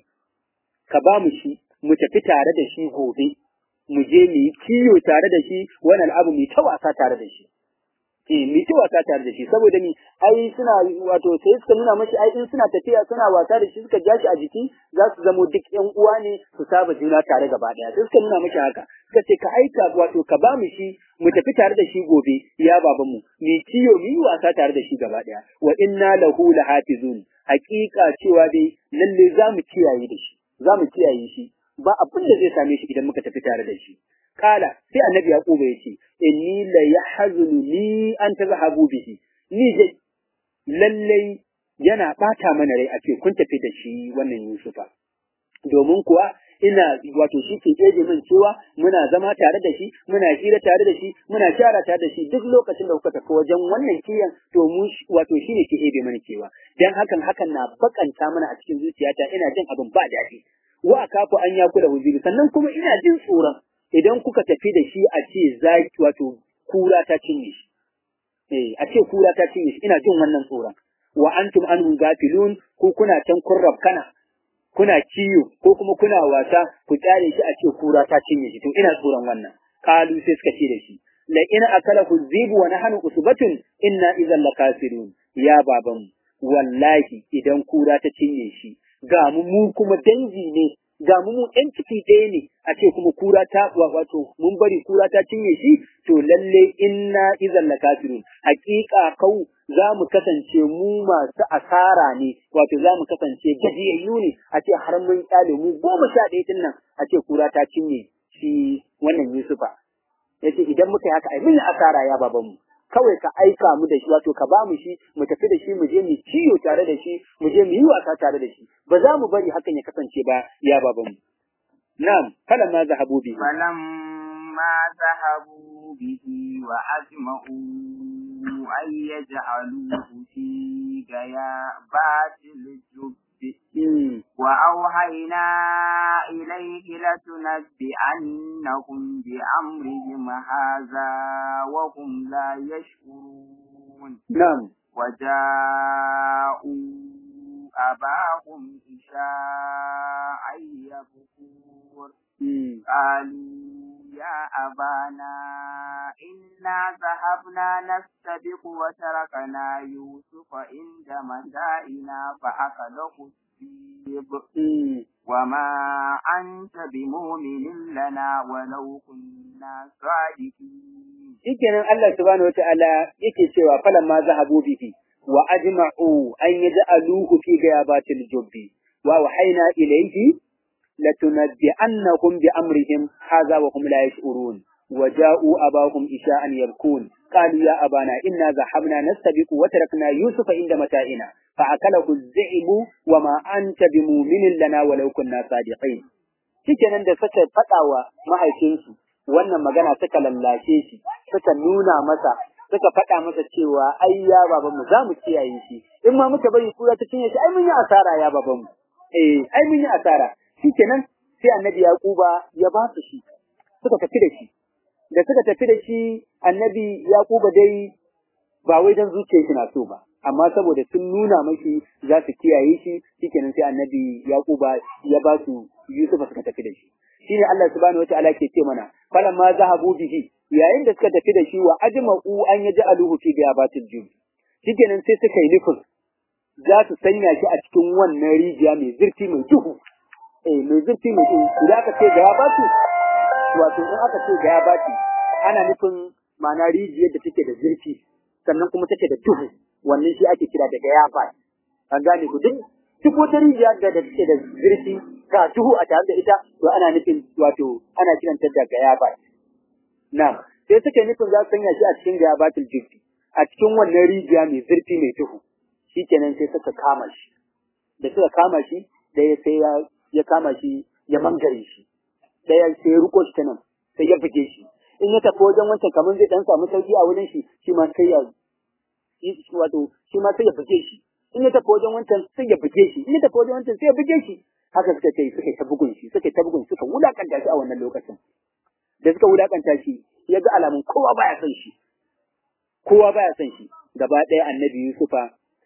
ka ba mu shi mu tafi tare da shi gobe mu je mu yi kiyo tare da shi wannan abu mu ta wasa tare da shi eh mu ta wasa tare da shi saboda ni ai suna wato sai suka nuna mashi ai in suna tafiya suna wasa da shi suka ja shi a jiki za su zamo duk ƴan uwa ne su saba juna tare gaba daya sai suka nuna mashi haka suka ce ka aika wato ka ba mu shi mu tafi tare da shi gobe ya baban mu mu kiyo mu yi wasa tare da shi gaba daya wa inna lahu lahafizun haqiqa cewa dai lalle za mu kiyaye da shi za mu kiyaye shi ba abin da zai same shi idan muka tafi tare da shi kala sai annabi yaquba yace inni la yahzununi an tazhabu bihi ni dai lalle yana bata mana rai a ce kun tafi da shi wannan Yusufa domin kuwa ina wato shi ke keje min cewa muna zama tare da shi muna hira tare da shi muna shara tare da shi duk lokacin da kuka tafi wajen wannan kiyan to mu wato shine ke ebe mana cewa dan hakan hakan na bakanta mana a cikin zuciyata ina jin abin ba daɗi wa akafu an yakula huzuri sannan kuma ina jin tsoron idan kuka tafi da shi a ce zaki wato kura ta cinye shi eh a ce kura ta cinye shi ina jin wannan tsoron wa antum anhum gafilun ko kuna can kun rabkana kuna ciyo ko kuma kuna wasa ku tsare shi a ce kura ta cinye shi to ina tsoron wannan qalu sai suka ce da shi la in akalahu dhibu wa nahnu usbatun inna idhan lakasirun ya baban wallahi idan kura ta cinye shi ga mu mu kuma dangi ne ga mu mu ɗan ciki ɗaya ne a ce kuma kura ta wato mun bari kura ta cinye shi to lalle inna idhan lakasirun haƙiƙa kau za mu kasance mu masu asara ne wato za mu kasance gajiyayyu ne a ce har mun kyale mu goma sha ɗaya din nan a ce kura ta cinye shi wannan Yusufa yace idan muka yi haka ai mun asara ya babanmu kawai ka aika mu da shi wato ka ba mu shi mu tafi da shi mu je mu ciyo tare da shi mu je mu yi wasa tare da shi ba za mu bari hakan ya kasance ba ya babanmu na'am kala ma zahabu bi falam ma zahabu bihi wa ajma'u ay yaj'aluhu fi gaya batil jubbi وأوحينا إليه لتنبئنهم بأمرهم هذا وهم لا يشعرون. نعم. وجاءوا أباهم عشاء يبكون قالوا يا أبانا إنا ذهبنا نستبق وتركنا يوسف عند متاعنا فأكله الذئب وما أنت بمؤمن لنا ولو كنا صادقين. shikenan Allah subhanahu wataala yake cewa falamma zahabu bihi wa ajma'u an yaj'aluhu fi ghayabatil jubbi wa wahayna ilayhi latunabbi'annahum bi amrihim hadha wa hum la yash'urun wa ja'u abahum isha'an yabkun qalu ya abana inna zahabna nastabiqu wa tarakna yusufa inda mata'ina fa akalahu az-zi'bu wa ma anta bimu'minin lana walau kunna sadiqin. Shikenan da suka fadawa mahaifinsu wannan magana suka lallashe shi suka nuna masa suka faɗa masa cewa ai ya babanmu za mu kiyaye shi in ma muka bari kura ta cinye shi ai mun yi asara ya babanmu eh ai mun yi asara shikenan sai annabi yaquba ya ba su shi suka tafi da shi da suka tafi da shi annabi yaquba dai ba wai dan zuciyar shi na so ba amma saboda sun nuna mashi za su kiyaye shi shikenan sai annabi yaquba ya ba su yusufa suka tafi da shi shine Allah subhanahu wataala ke ce mana falamma zahabu bihi yayin da suka tafi da shi wa ajma'u an yaj'aluhu fi ghayabatil jub shikenan sai suka yi nufin za su sanya shi a cikin wannan rijiya mai zurfi mai duhu eh mai zurfi mai duhu idan aka ce gayabatu wato in aka ce gayabatu ana nufin ma'ana rijiyar da take da zurfi sannan kuma take da duhu wannan shi ake kira da gayabat an gane ku duk duk wata rijiya da take da zurfi ga duhu a tare da ita to ana nufin wato ana kiranta da gayabat. Na'am, sai suka nufin za su sanya shi a cikin gayabatul jibbi a cikin wannan rijiya mai zurfi mai duhu. Shikenan sai suka kama shi. Da suka kama shi, da ya sai ya, ya kama shi ya mangare shi. Da ya sai ya ruko shi ta nan, sai ya buge shi. In ya tafi wajen wancan kamar zai dan samu sauki a wurin shi, shi ma sai ya wato shi ma sai ya buge shi. In ya tafi wajen wancan sai ya buge shi. In ya tafi wajen wancan sai ya buge shi. Haka suka ce suka ta bugun shi suka ta bugun suka wulakanta shi a wannan lokacin da suka wulakanta shi ya ga alamun kowa baya son shi kowa baya son shi gaba ɗaya annabi Yusufa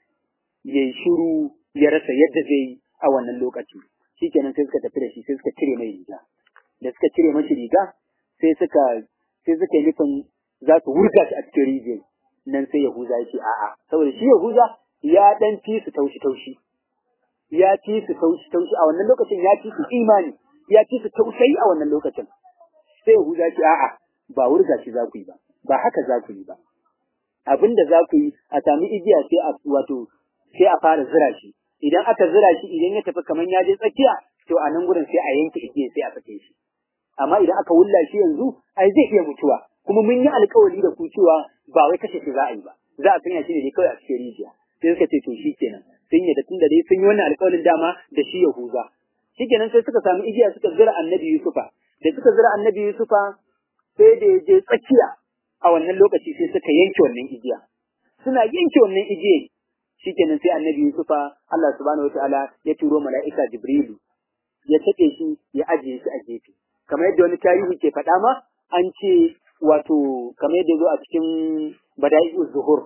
yayi shiru ya rasa yadda zai yi a wannan lokaci shikenan sai suka tafi da shi sai suka cire mai riga da suka cire mashi riga sai suka sai suka yi nufin za su wurga shi a cikin rijiyar nan sai Yahuza ya ce a'a saboda shi Yahuza ya dan fi su taushi taushi ya ci su taushi taushi a wannan lokacin ya ci su imani ya ci su tausayi a wannan lokacin sai Yahuda ce a'a ba wurga shi za ku yi ba ba haka za ku yi ba abinda za ku yi a sami igiya sai a wato sai a fara zira shi idan aka zira shi idan ya tafi kaman ya je tsakiya to a nan gurin sai a yanke igiya sai a sake shi amma idan aka wulla shi yanzu ai zai iya mutuwa kuma mun yi alƙawari da ku cewa ba wai kashe shi za a yi ba za a sanya shi ne kawai a cikin rijiya sai suka ce to shikenan sun yi da tunda dai sun yi wannan alƙawarin dama da shi Yahuza shikenan sai suka samu igiya suka zira annabi Yusufa da suka zira annabi Yusufa sai da je tsakiya a wannan lokaci sai suka yanke wannan igiya suna yanke wannan igiya shikenan sai annabi Yusufa Allah subhanahu wataala ya turo mala'ika Jibrilu ya take shi ya ajiye shi a gefe kamar yadda wani tarihi ke faɗa ma an ce wato kamar yadda zo a cikin Bada'i'uz Zuhur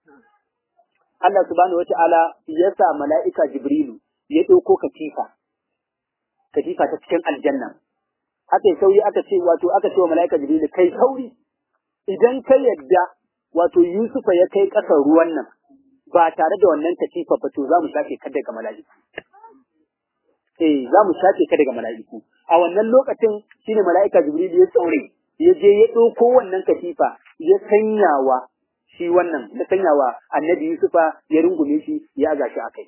Allah subhanahu wata'ala ya sa mala'ika Jibrilu ya ɗauko katifa, katifa ta cikin aljanna. Aka yi sauri aka ce, wato aka ce wa mala'ika Jibrilu kai sauri, idan ka yadda wato Yusufa ya kai ƙasar ruwan nan ba tare da wannan katifa ba to za mu shafe ka daga mala'iku. Eh, za mu shafe ka daga mala'iku. A wannan lokacin shine mala'ika Jibrilu ya tsaure, ya je ya ɗauko wannan katifa ya sanyawa shi wannan ya sanya wa annabi Yusufa ya rungume shi ya ga shi akai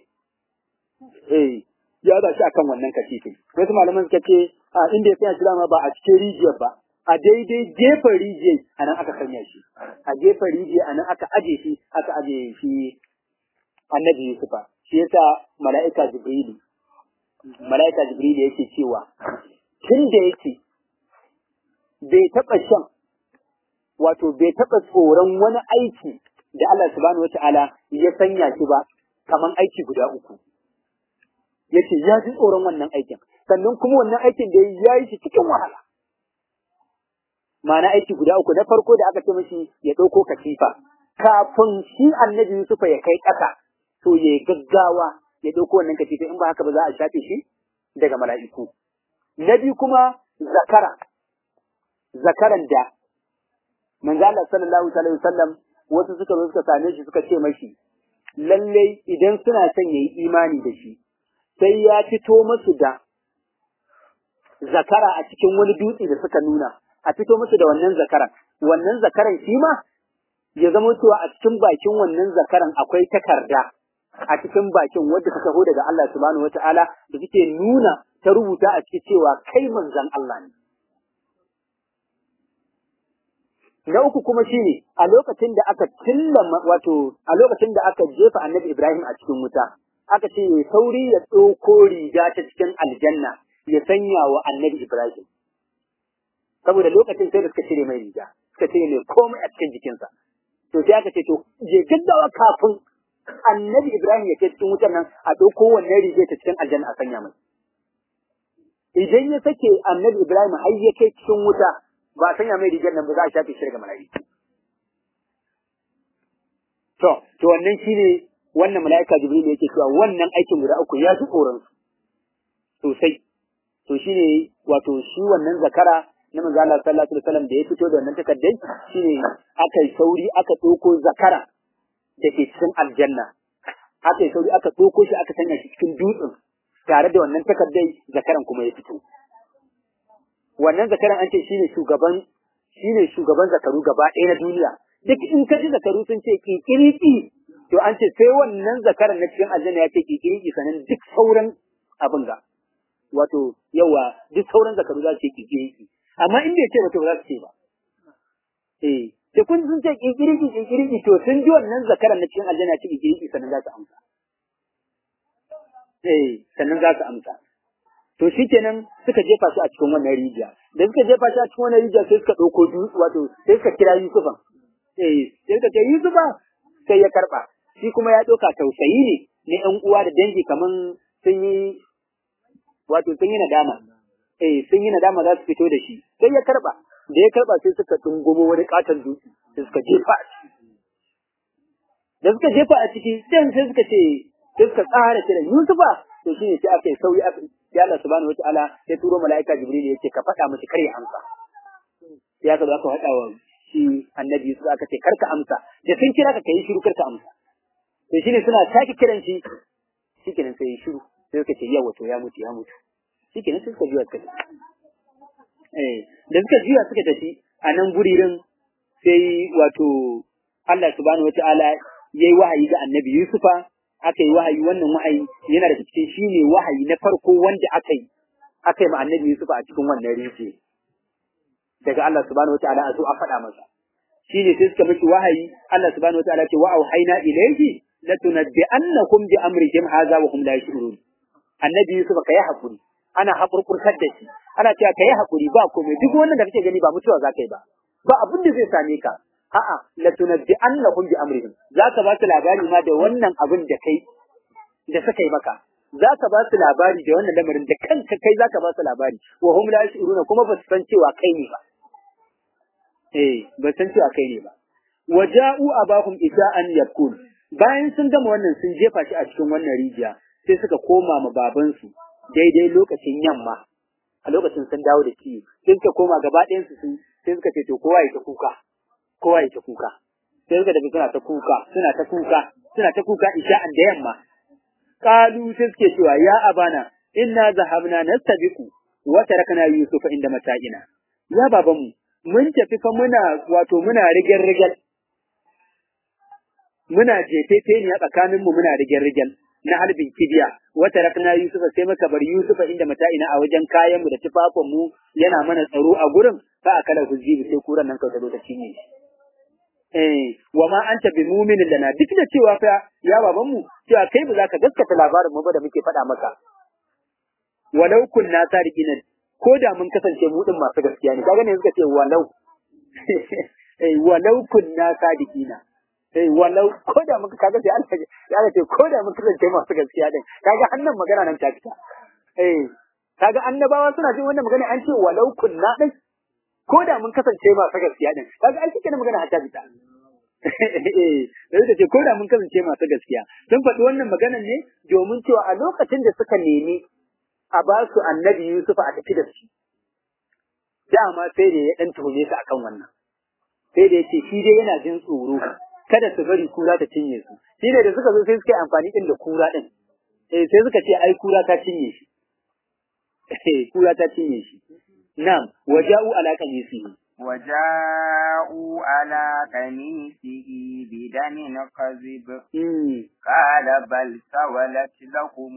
eh ya ga shi akan wannan katifi wasu malaman suka ce a inda ya sanya shi dama ba a cikin rijiyar ba a daidai gefen rijiyar anan aka sanya shi a gefen rijiyar anan aka aje shi aka aje shi annabi Yusufa shi yasa mala'ika Jibrilu mala'ika Jibrilu yake cewa tunda yake bai taɓa shan wato bai taɓa tsoron wani aiki da Allah subhanahu wata'ala ya sanya shi ba kaman aiki guda uku yace ya ji tsoron wannan aikin sannan kuma wannan aikin da ya yi shi cikin wahala ma'ana aiki guda uku na farko da aka ce mishi ya ɗauko katifa kafin shi annabi Yusuf ya kai ƙasa to ya gaggawa ya ɗauko wannan katifa in ba haka ba za a shafe shi daga mala'iku na biyu kuma zakara zakaran da manzo Allah sallallahu alaihi wasallam wasu suka zo suka same shi suka ce mashi lalle idan suna son yayi imani da shi sai ya fito musu da zakara a cikin wani dutse da suka nuna a fito musu da wannan zakaran wannan zakaran shi ma ya zama cewa a cikin bakin wannan zakaran akwai takarda a cikin bakin wadda ta taho daga Allah subhanahu wataala da suke nuna ta rubuta a cikin cewa kai manzon Allah ne na uku kuma shine a lokacin da aka tillama wato a lokacin da aka jefa Annabi Ibrahim a cikin wuta aka ce sauri ya tsoko riga ta cikin aljanna ya sanya wa Annabi Ibrahim saboda lokacin sai da suka cire mai riga suka cire mai komai a cikin jikinsa to sai aka ce to je gaddawa kafin Annabi Ibrahim ya kai cikin wutar nan a dauko wannan riga ta cikin aljanna a sanya mai idan ya sake Annabi Ibrahim har ya kai cikin wuta ba sanya mai rigar nan ba za a shafe shi daga mala'ika. To, to wannan shine wannan mala'ika Jibril yake cewa wannan aikin guda uku ya ji tsoron su sosai. To shine wato shi wannan zakara na manzo Allah sallallahu alaihi wasallam da ya fito da wannan takaddai shine aka yi sauri aka tsoko zakara da ke cikin aljanna. Aka yi sauri aka tsoko shi aka sanya shi cikin dutsen tare da wannan takaddai zakaran kuma ya fito. wannan zakaran an ce shine shugaban shine shugaban zakaru gaba ɗaya na duniya duk in ka ji zakaru sun ce kikiriki to an ce sai wannan zakaran na cikin aljanna ya ce kikiriki sanan duk sauran abin ga wato yawa duk sauran zakaru za su ce kikiriki amma in bai ce ba to ba za su ce ba eh da kun sun ce kikiriki kikiriki to sun ji wannan zakaran na cikin aljanna ya ce kikiriki sanan za su amsa eh sannan za su amsa to shikenan suka jefa shi a cikin wannan rijiya da suka jefa shi a cikin wannan rijiya sai suka dauko dutse wato sai suka kira Yusufa eh sai suka ce Yusufa sai ya karba shi kuma ya doka tausayi ne ne ɗan uwa da dangi kaman sun yi wato sun yi nadama eh sun yi nadama za su fito da shi sai ya karba da ya karba sai suka dungumo wani katon dutse sai suka jefa a ciki da suka jefa a ciki sai sai suka ce sai suka tsara kiran Yusufa to shine sai aka yi sauyi aka sai Allah subhanahu wataala ya turo malaika Jibril yace ka faɗa mishi kar ya amsa sai aka zo aka faɗa wa shi annabi Yusuf aka ce karka amsa da sun kira ka kai shiru karka amsa to shine suna sake kiran shi shikenan sai ya shiru sai suka ce yawa to ya mutu ya mutu shikenan sai suka juya suka tafi eh da suka juya suka tafi a nan guririn sai wato Allah subhanahu wataala yayi wahayi ga annabi Yusufa aka yi wahayi wannan wahayi yana da cikin shine wahayi na farko wanda aka yi aka yi ma annabi Yusuf a cikin wannan rijiya daga Allah subhanahu wataala a zo a faɗa masa shine sai suka miki wahayi Allah subhanahu wataala ce wa auhayna ilayhi latunabbi'annakum bi amrihim hadha wa hum la yash'urun annabi Yusuf kai hakuri ana hakurkurtar da shi ana cewa kai hakuri ba komai duk wannan da kake gani ba mutuwa za ka yi ba ba abin da zai same ka a'a la tunabbi'annahum bi amrihim zaka ba su labari ma da wannan abin da kai da suka yi maka zaka ba su labari da wannan lamarin da kanka kai zaka ba su labari wa hum la yashuruna kuma ba su san cewa kai ne ba eh ba san cewa kai ne ba waja'u abahum isa'an yakun bayan sun gama wannan sun jefa shi a cikin wannan rijiya sai suka koma ma baban su daidai lokacin yamma a lokacin sun dawo da kiyo sai suka koma gaba ɗayan su sai suka ce to kowa ya ta kuka kowa ya ta kuka sai suka tafi suna ta kuka suna ta kuka suna ta kuka isha'an da yamma qalu sai suke cewa ya abana inna zahabna nastabiqu wa tarakna yusufa inda mata'ina ya babanmu mun tafi fa muna wato muna rigar rigal muna jefefe ne a tsakanin mu muna rigar rigal na halbin kibiya wa tarakna yusufa sai muka bar yusufa inda mata'ina a wajen kayan mu da tufafin mu yana mana tsaro a gurin fa akala huzibi sai kuran nan ka zo ta cinye shi eh wa ma anta bi mu'minin lana duk da cewa fa ya baban mu cewa kai ba za ka gaskata labarin mu ba da muke faɗa maka walau kunna sadiqina ko da mun kasance mu din masu gaskiya ne kaga ne suka ce walau eh walau kunna sadiqina eh walau ko da muka kaga sai Allah ya ce ko da muka kasance masu gaskiya din kaga annan magana nan ta fita eh kaga annabawa suna jin wannan magana an ce walau kunna din ko da mun kasance masu gaskiya din kaga ai kike magana har ta fita eh da ce ko da mun kasance masu gaskiya sun faɗi wannan maganar ne domin cewa a lokacin da suka nemi a ba su annabi Yusuf a tafi da shi dama sai da ya dan tuhume su akan wannan sai da yace shi dai yana jin tsoro kada su bari kura ta cinye su shi ne da suka zo sai suka yi amfani din da kura din eh sai suka ce ai kura ta cinye shi eh kura ta cinye shi na'am waja'u ala qamisihi وجاءوا على قميصه بدم كذب قال بل سولت لكم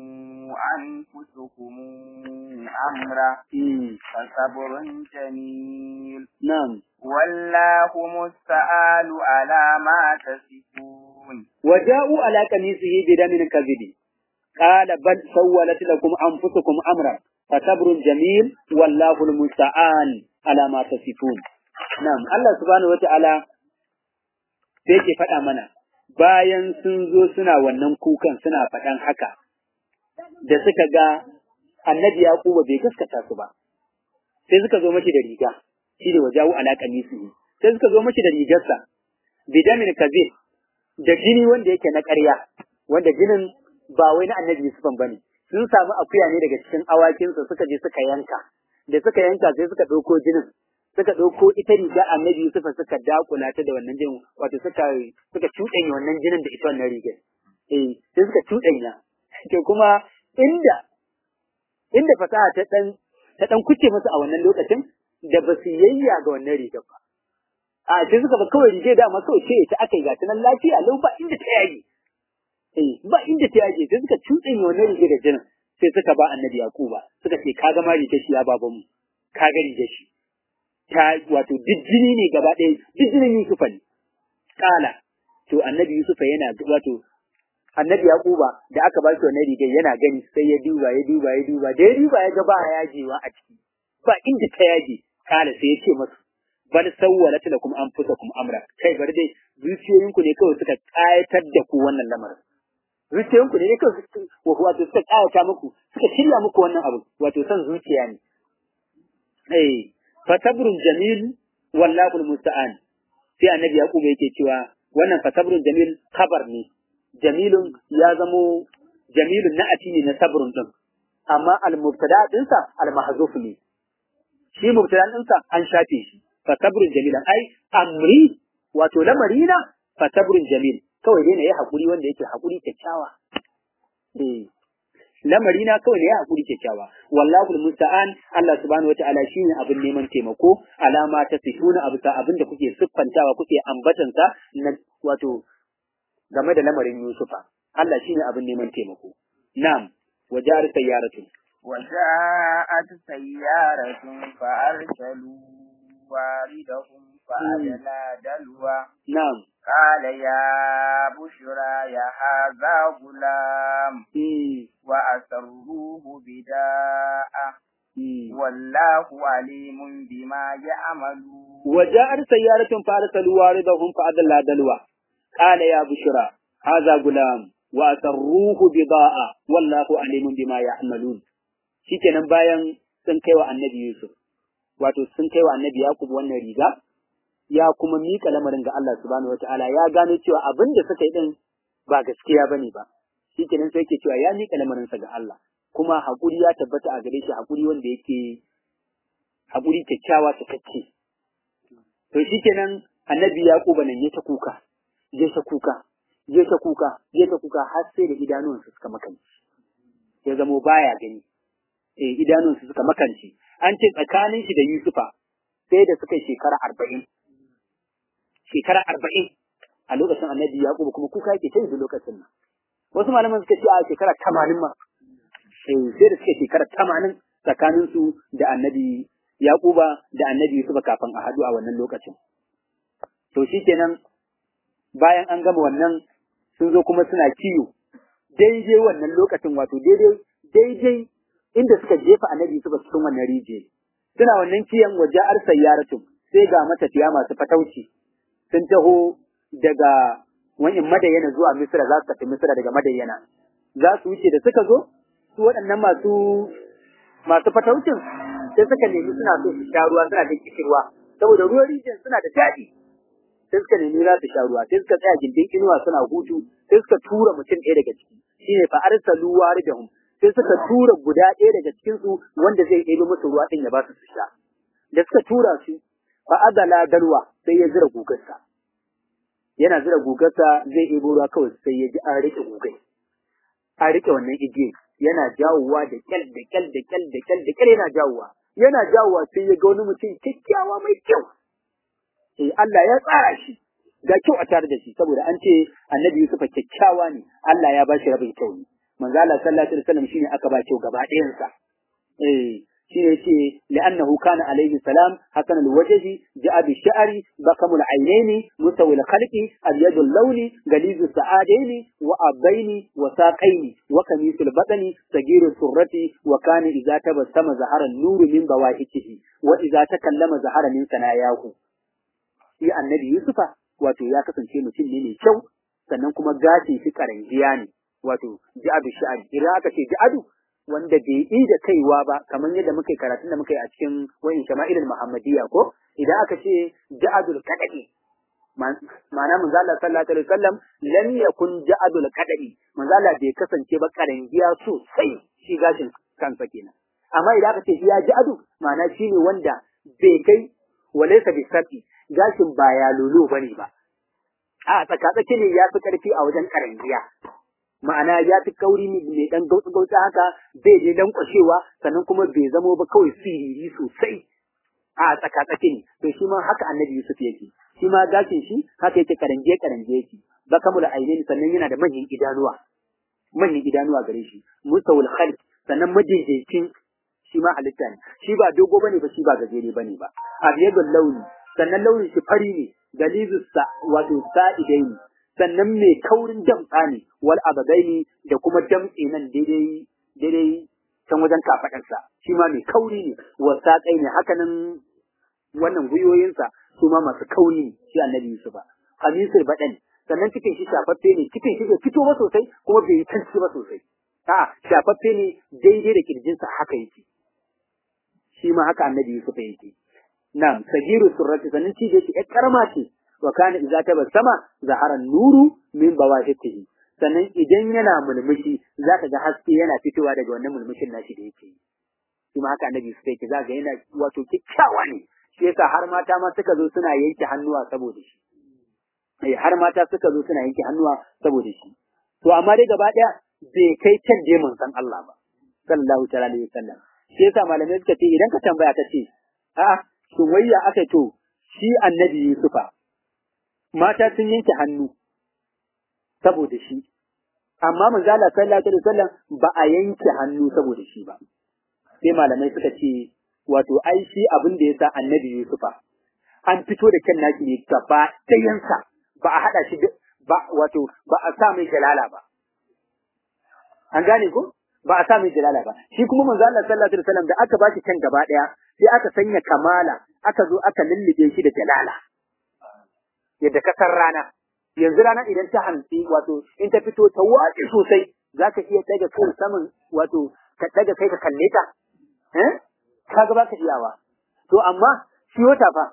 أنفسكم أمرا فصبر جميل نعم والله مستعان على ما تصفون وجاءوا على قميصه بدم كذب قال بل سولت لكم أنفسكم أمرا فصبر جميل والله المستعان ala ma tasifun. Na'am, Allah subhanahu wata'ala sai ke faɗa mana bayan sun zo suna wannan kukan suna faɗan haka da suka ga Annabi Yaquba bai gaskata su ba. Sai suka zo mashi da riga, shi da wajawu ala qamisihi. Sai suka zo mashi da rigarsa bidamin kazir da jini wanda yake na ƙarya, wanda jinin ba wai na Annabi Yusuf bane. Sun samu akuya ne daga cikin awakinsa suka je suka yanka. Da suka yanka sai suka ɗauko jinin suka ɗauko ita riga Annabi Yusuf suka dakula ta da wannan jinin wato suka suka cuɗanya wannan jinin da ita wannan rigar eh sai suka cuɗanya to kuma inda inda fasaha ta dan ta dan kuce musu a wannan lokacin da ba su yayya ga wannan rigar ba a sai suka ba kawai rigar da ma kawai ce ta akai ga tunan lafiya lau ba inda ta yage eh ba inda ta yage sai suka cuɗanya wannan rigar da jinin sai suka ba Annabi Yaquba suka ce kaga ma rike shi ya baban mu kaga rike shi ta wato dijjini ne gaba ɗaya dijjinin Yusufa ne kala to Annabi Yusufa yana wato Annabi Yaquba da aka ba shi wannan rigar yana gani sai ya duba ya duba ya duba da ya duba ya ga ba yajewa a ciki ba inda ta yaje kala sai ya ce masu bal sawwalat lakum anfusakum amra kai bar dai zuciyoyinku ne kawai suka kayatar da ku wannan lamarin zuciyanku ne kawai wato suka kayata muku suka shirya muku wannan abu wato san zuciya ne eh fa sabrun jamil wallahu almusta'an sai Annabi Yaqub yake cewa wannan fa sabrun jamil khabar ne jamilun ya zamo jamilun na'ati ne na sabrun din amma al-mubtada dinsa al-mahzuf ne shi mubtada dinsa an shafe shi fa sabrun jamilan ai amri wato lamarina fa sabrun jamil kawai dai ne ya haƙuri wanda yake haƙuri kyakkyawa. Eh, lamari na kawai ne ya haƙuri kyakkyawa. Wallahu musta'an Allah subhanahu wata'ala shine abin neman taimako, alama ta sifuna abu ta abin da kuke siffantawa kuke ambatansa na wato game da lamarin Yusufa. Allah shine abin neman taimako. Na'am, wajar sayyaratu. وجاءت سيارة فأرسلوا واردهم فأدلى دلوى. نعم. قال يا بشرى يا هذا غلام وأسروه بداءة والله عليم بما يعملون. وجاءت سيارة فأرسلوا واردهم فأدلى دلوى قال يا بشرى هذا غلام وأسروه بداءة والله عليم بما يعملون. shikenan bayan sun kaiwa Annabi Yusuf wato sun kaiwa Annabi Yaqub wannan riga ya kuma mika lamarin ga Allah subhanahu wataala ya gano cewa abin da suka yi din ba gaskiya bane ba shikenan sai yake cewa ya mika lamarin sa ga Allah kuma hakuri ya tabbata a gare shi hakuri wanda yake hakuri kyakkyawa cikakke to shikenan Annabi Yaqub nan ya ta kuka ya ta kuka ya ta kuka ya ta kuka har sai da idanunsa suka makance ya zamo baya gani eh idanunsa suka makance an ce tsakanin shi da Yusufa sai da suka shekara arba'in shekara arba'in a lokacin Annabi Yaqub kuma kuka yake ta yanzu lokacin nan wasu malaman suka ce a shekara tamanin ma eh sai da suka shekara tamanin tsakanin su da Annabi Yaquba da Annabi Yusufa kafin a hadu a wannan lokacin to shikenan bayan an gama wannan sun zo kuma suna kiyo daidai wannan lokacin wato daidai daidai inda suka jefa Annabi Yusufa cikin wannan rijiya suna wannan kiyan waje ar sayyaratu sai ga matafiya masu fatauci sun taho daga wani Madayana zuwa Misra za su tafi Misra daga Madayana za su wuce da suka zo su waɗannan masu masu fataucin sai suka nemi suna so su sha ruwa suna da kishirwa saboda ruwan rijiyar suna da daɗi sai suka nemi za su sha ruwa sai suka tsaya gindin inuwa suna hutu sai suka tura mutum ɗaya daga ciki shine fa arsalu waridahum sai suka tura guda ɗaya daga cikin su wanda zai ɗebe musu ruwa ɗin ya ba su su sha da suka tura su fa adala dalwa sai ya zira gugarsa yana zira gugarsa zai ɗebo ruwa kawai sai ya ji an rike gugai an rike wannan igiyar yana jawowa da kyal da kyal da kyal da kyal da kyal yana jawowa yana jawowa sai ya ga wani mutum kyakkyawa mai kyau eh Allah ya tsara shi ga kyau a tare da shi saboda an ce annabi Yusuf kyakkyawa ne Allah ya ba shi rabin kyau ne manzo Allah sallallahu alaihi wasallam shine aka ba kyau gaba ɗayan sa eh shine yace li'annahu kana alaihi salam hasan alwajhi ja'a bi sha'ri bakamul aynaini musawi alkhalqi abyadu allawni galizu sa'adaini wa abaini wa saqaini wa kamisul batni sagiru surrati wa kana idza tabassama zahara an-nur min bawahihi wa idza takallama zahara min sanayahu shi annabi Yusufa wato ya kasance mutum ne mai kyau sannan kuma gashi shi karangiya ne wato ja'adu sha'ri idan aka ce ja'adu wanda bai yi da kaiwa ba kamar yadda muka yi karatun da muka yi a cikin wayin shama'ilul muhammadiyya ko idan aka ce ja'adul qadadi ma'ana manzo Allah sallallahu alaihi wasallam lam yakun ja'adul qadadi manzo Allah bai kasance ba karangiya sosai shi gashin kansa kenan amma idan aka ce ya ja'adu ma'ana shine wanda bai kai walaysa bi sabi gashin ba ya lulu bane ba a tsakatsaki ne ya fi karfi a wajen karangiya ma'ana ya fi kauri mai dan gautsi-gautsi haka bai je lankwashewa sannan kuma bai zamo ba kawai siriri sosai a tsakatsaki ne to shi ma haka annabi Yusuf yake shi ma gashin shi haka yake karange karange yake bakamul ainaini sannan yana da manyan idanuwa manyan idanuwa gare shi musawul khalq sannan majijincin shi ma halitta ne shi ba dogo bane ba shi ba gajere bane ba abiyadul launi sannan launin shi fari ne galizus sa wato sa'idaini sannan mai kaurin damtsa ne wal abadaini da kuma damtse nan daidai daidai can wajen kafadarsa shi ma mai kauri ne wa saƙai ne haka nan wannan guyoyinsa su ma masu kauri ne shi annabi Yusufa qamisul badan sannan cikin shi shafaffe ne cikin shi bai fito ba sosai kuma bai yi tanci ba sosai a shafaffe ne daidai da kirjinsa haka yake shi ma haka annabi Yusufa yake na'am sagiru surrati sannan ci da yake karama ce wa kana idza tabassama zahara nuru min bawahitihi sannan idan yana mulmushi zaka ga haske yana fitowa daga wannan mulmushin nashi da yake kuma haka annabi sai yake zaka yana wato kikkiawa ne shi yasa har mata ma suka zo suna yanke hannuwa saboda shi eh har mata suka zo suna yanke hannuwa saboda shi to amma dai gaba daya bai kai can je manzon Allah ba sallallahu ta'ala alaihi wasallam shi yasa malamai suka ce idan ka tambaya ka ce a'a shin wayya aka to shi annabi Yusufa mata sun yanke hannu saboda shi amma manzo Allah sallallahu alaihi wasallam ba a yanke hannu saboda shi ba sai malamai suka ce wato ai shi abin da yasa annabi Yusufa an fito da kan naki ne gaba ɗayansa ba a hada shi ba wato ba a sa mai jalala ba an gane ko ba a sa mai jalala ba shi kuma manzo Allah sallallahu alaihi wasallam da aka ba shi kan gaba ɗaya sai aka sanya kamala aka zo aka lullube shi da jalala yadda kasar rana yanzu rana idan ta hantsi wato in ta fito ta wace sosai zaka iya daga kai saman wato ka daga kai ka kalle ta eh kaga baka iyawa to amma shi wata fa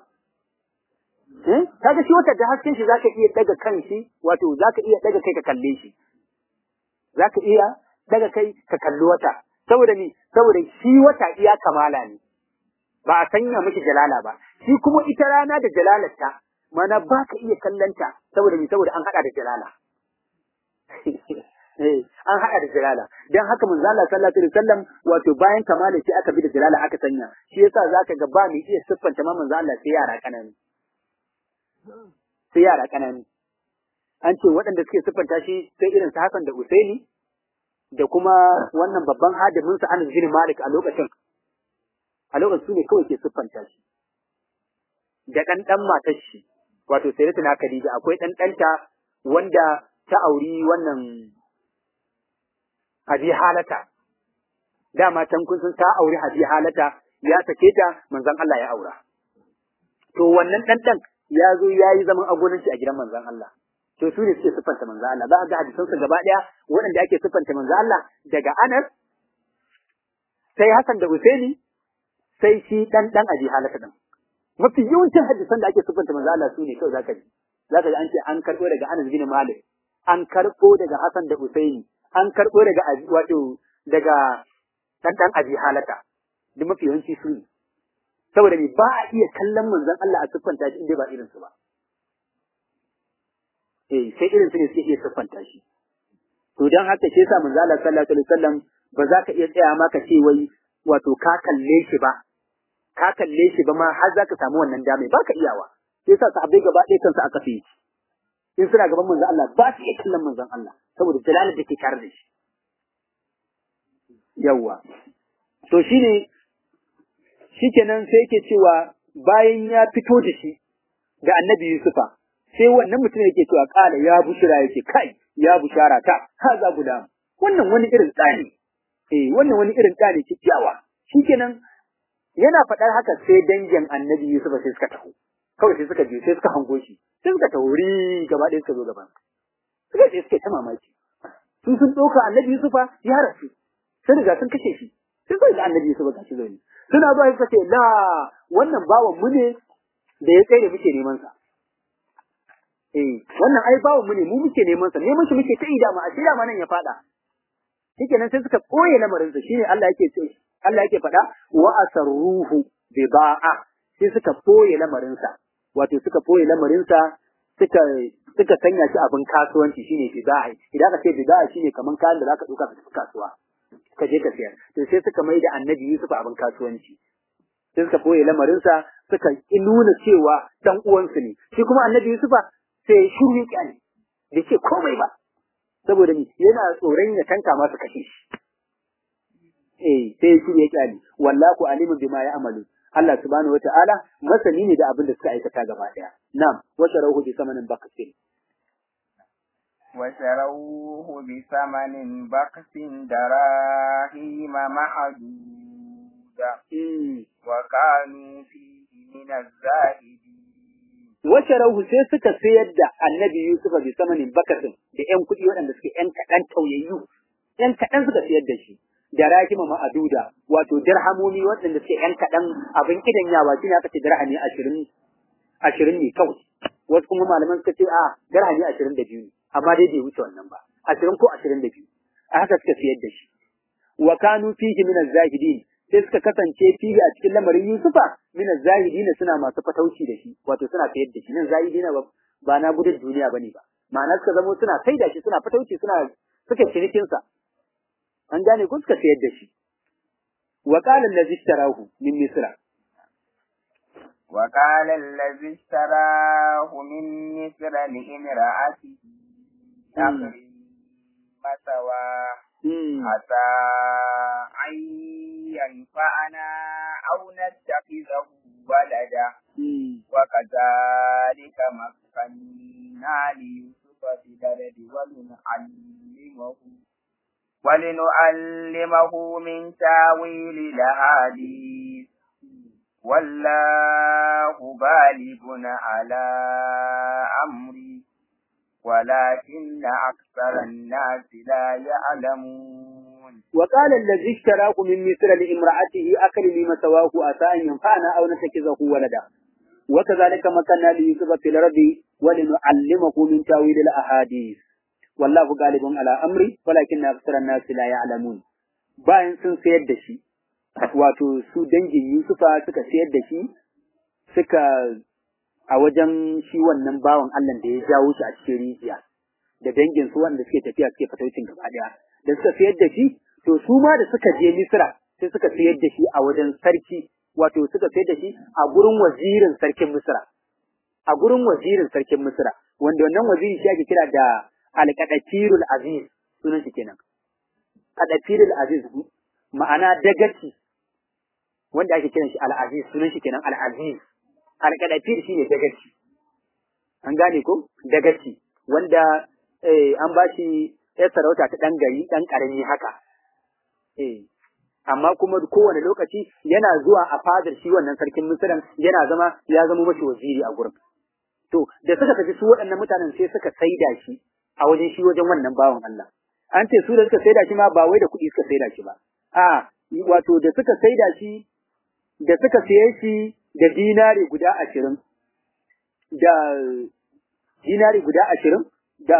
eh kaga shi wata da hasken shi zaka iya daga kan shi wato zaka iya daga kai ka kalle shi zaka iya daga kai ka kalli wata saboda ni saboda shi wata iya kamala ne ba a sanya miki jalala ba shi kuma ita rana da jalalarta mana ba ka iya kallanta saboda mi saboda an hada da jalala eh an hada da jalala dan haka manzo Allah sallallahu alaihi wasallam wato bayan kamala sai aka bi da jalala aka sanya shi yasa zaka ga ba mai iya siffanta ma manzo Allah sai yara kanani sai yara kanani an ce waɗanda suke siffanta shi sai irin su Hassan da Usaini da kuma wannan babban hadimin sa Anas bin Malik a lokacin a lokacin su ne kawai ke siffanta shi da dan dan matar shi wato sayyidatuna Khadija akwai dan danta wanda ta auri wannan Hadi Halata dama can kun san ta auri Hadi Halata ya sake ta manzon Allah ya aura to wannan dan dan ya zo ya yi zaman agonanci a gidan manzon Allah. To su ne suke siffanta manzon Allah. Za a ga hadisansu gaba ɗaya waɗanda ake siffanta manzon Allah daga Anas sai Hassan da Husaini sai shi dan dan Abi Halaka din. Mafi yawancin hadisan da ake siffanta manzon Allah su ne kawai zaka ji. Zaka ji an ce an karɓo daga Anas bin Malik, an karɓo daga Hassan da Husaini, an karɓo daga wato daga dan dan Abi Halaka. Duk mafi yawanci su ne. Saboda ne ba a iya kallon manzon Allah a siffanta shi inda ba irin su ba. Eh sai irin su ne suke iya siffanta shi. To dan haka ke sa manzon Allah sallallahu alaihi wasallam ba za ka iya tsaya ma ka ce wai wato ka kalle shi ba. Ka kalle shi ba ma har za ka samu wannan dame ba ka iyawa. Sai sa sahabbai gaba ɗaya kansu aka fi. In suna gaban manzon Allah ba su iya kallon manzon Allah saboda jalalar da ke tare da shi. Yawwa. To shine shikenan sai yake cewa bayan ya fito da shi ga Annabi Yusufa sai wannan mutum yake cewa kala ya bushira yake kai ya bushara ta haza guda wannan wani irin tsani eh wannan wani irin tsani kikkiawa shikenan yana faɗar haka sai dangin Annabi Yusufa sai suka taho kawai sai suka je sai suka hango shi sai suka tauri gaba ɗaya suka zo gaban suka ce suka ta mamaki sun sun ɗauka Annabi Yusufa ya rasu sai riga sun kashe shi sai sai da Annabi Yusufa gashi zo ne suna zuwa suka ce la wannan bawan mu ne da ya tsaye da muke neman sa eh wannan ai bawan mu ne mu muke neman sa neman shi muke ta ida ma a shirya ma nan ya fada shikenan sai suka koye lamarin sa shine Allah yake ce Allah yake fada wa asarruhu bida'a sai suka koye lamarin sa wato suka koye lamarin sa suka suka sanya shi abin kasuwanci shine bida'a idan ka ce bida'a shine kaman kayan da zaka duka ka tafi kasuwa ka je ka siyar to sai suka mai da Annabi Yusuf abin kasuwanci sai suka boye lamarin sa suka nuna cewa dan uwansu ne shi kuma Annabi Yusuf sai shiru ya kyale bai ce komai ba saboda ni yana tsoron ya tanka masa kashe shi eh sai shiru ya kyale wallahu alimun bima ya'malu Allah subhanahu wataala masani ne da abin da suka aikata gaba daya na'am wa sharahu bi samanin bakasin وشروه بثمن بخس دراهم معدودة وكانوا فيه من الزاهدين وشروه sai suka sayar da Annabi Yusuf bi samanin bakasin da ƴan kuɗi waɗanda suke ƴan kaɗan tauyayyu ƴan kaɗan suka sayar da shi da rahima ma'aduda wato dirhamomi waɗanda suke ƴan kaɗan abin kidan yawa shine aka ce dirhami ashirin ashirin ne kawai wasu kuma malaman suka ce a dirhami ashirin da biyu ne amma dai bai wuce wannan ba ashirin ko ashirin da biyu a haka suka siyar da shi wa kanu fihi min az-zahidin sai suka kasance fihi a cikin lamarin Yusufa min az-zahidin suna masu fatauci da shi wato suna sayar da shi nan zahidina ba ba na gudun duniya bane ba ma'ana suka zamo suna sai da shi suna fatauci suna suka cinikin sa an gane ko suka sayar da shi wa qala allazi ishtarahu min misra وقال الذي اشتراه من مصر لامرأته أخرج مثواه عسى أن ينفعنا أو نتخذه ولدا وكذلك مكنا ليوسف في الأرض ولنعلمه ولنعلمه من تاويل الأحاديث والله غالب على أمري ولكن أكثر الناس لا يعلمون وقال الذي اشتراه من مصر لامرأته أكرمي مثواه عسى أن ينفعنا أو نتخذه ولدا وكذلك مكنا ليوسف في الأرض ولنعلمه من تاويل الأحاديث والله غالب على أمري ولكن أكثر الناس لا يعلمون bayan sun sayar da shi wato su dangin Yusufa suka sayar da shi suka a wajen shi wannan bawan Allah da ya jawo shi a cikin rijiya da dangin su wanda suke tafiya suke fataucin gaba daya da suka sayar da shi to su ma da suka je Misra sai suka sayar da shi a wajen sarki wato suka sayar da shi a gurin wazirin sarkin Misra a gurin wazirin sarkin Misra wanda wannan waziri shi ake kira da Al-Qadatirul Aziz sunan shi kenan Qadatirul Aziz ma'ana dagaci wanda ake kiran shi Al-Aziz sunan shi kenan Al-Aziz Al-Qadatir shine dagaci an gane ko dagaci wanda eh an bashi ya sarauta ta dan gari dan karami haka eh amma kuma kowane lokaci yana zuwa a fadar shi wannan sarkin Misran yana zama ya zama mashi waziri a gurin to da suka tafi su waɗannan mutanen sai suka saida shi a wajen shi wajen wannan bawan Allah an ce su da suka saida shi ma ba wai da kuɗi suka saida shi ba a wato da suka saida shi da suka saye shi da dinari guda ashirin da dinari guda ashirin da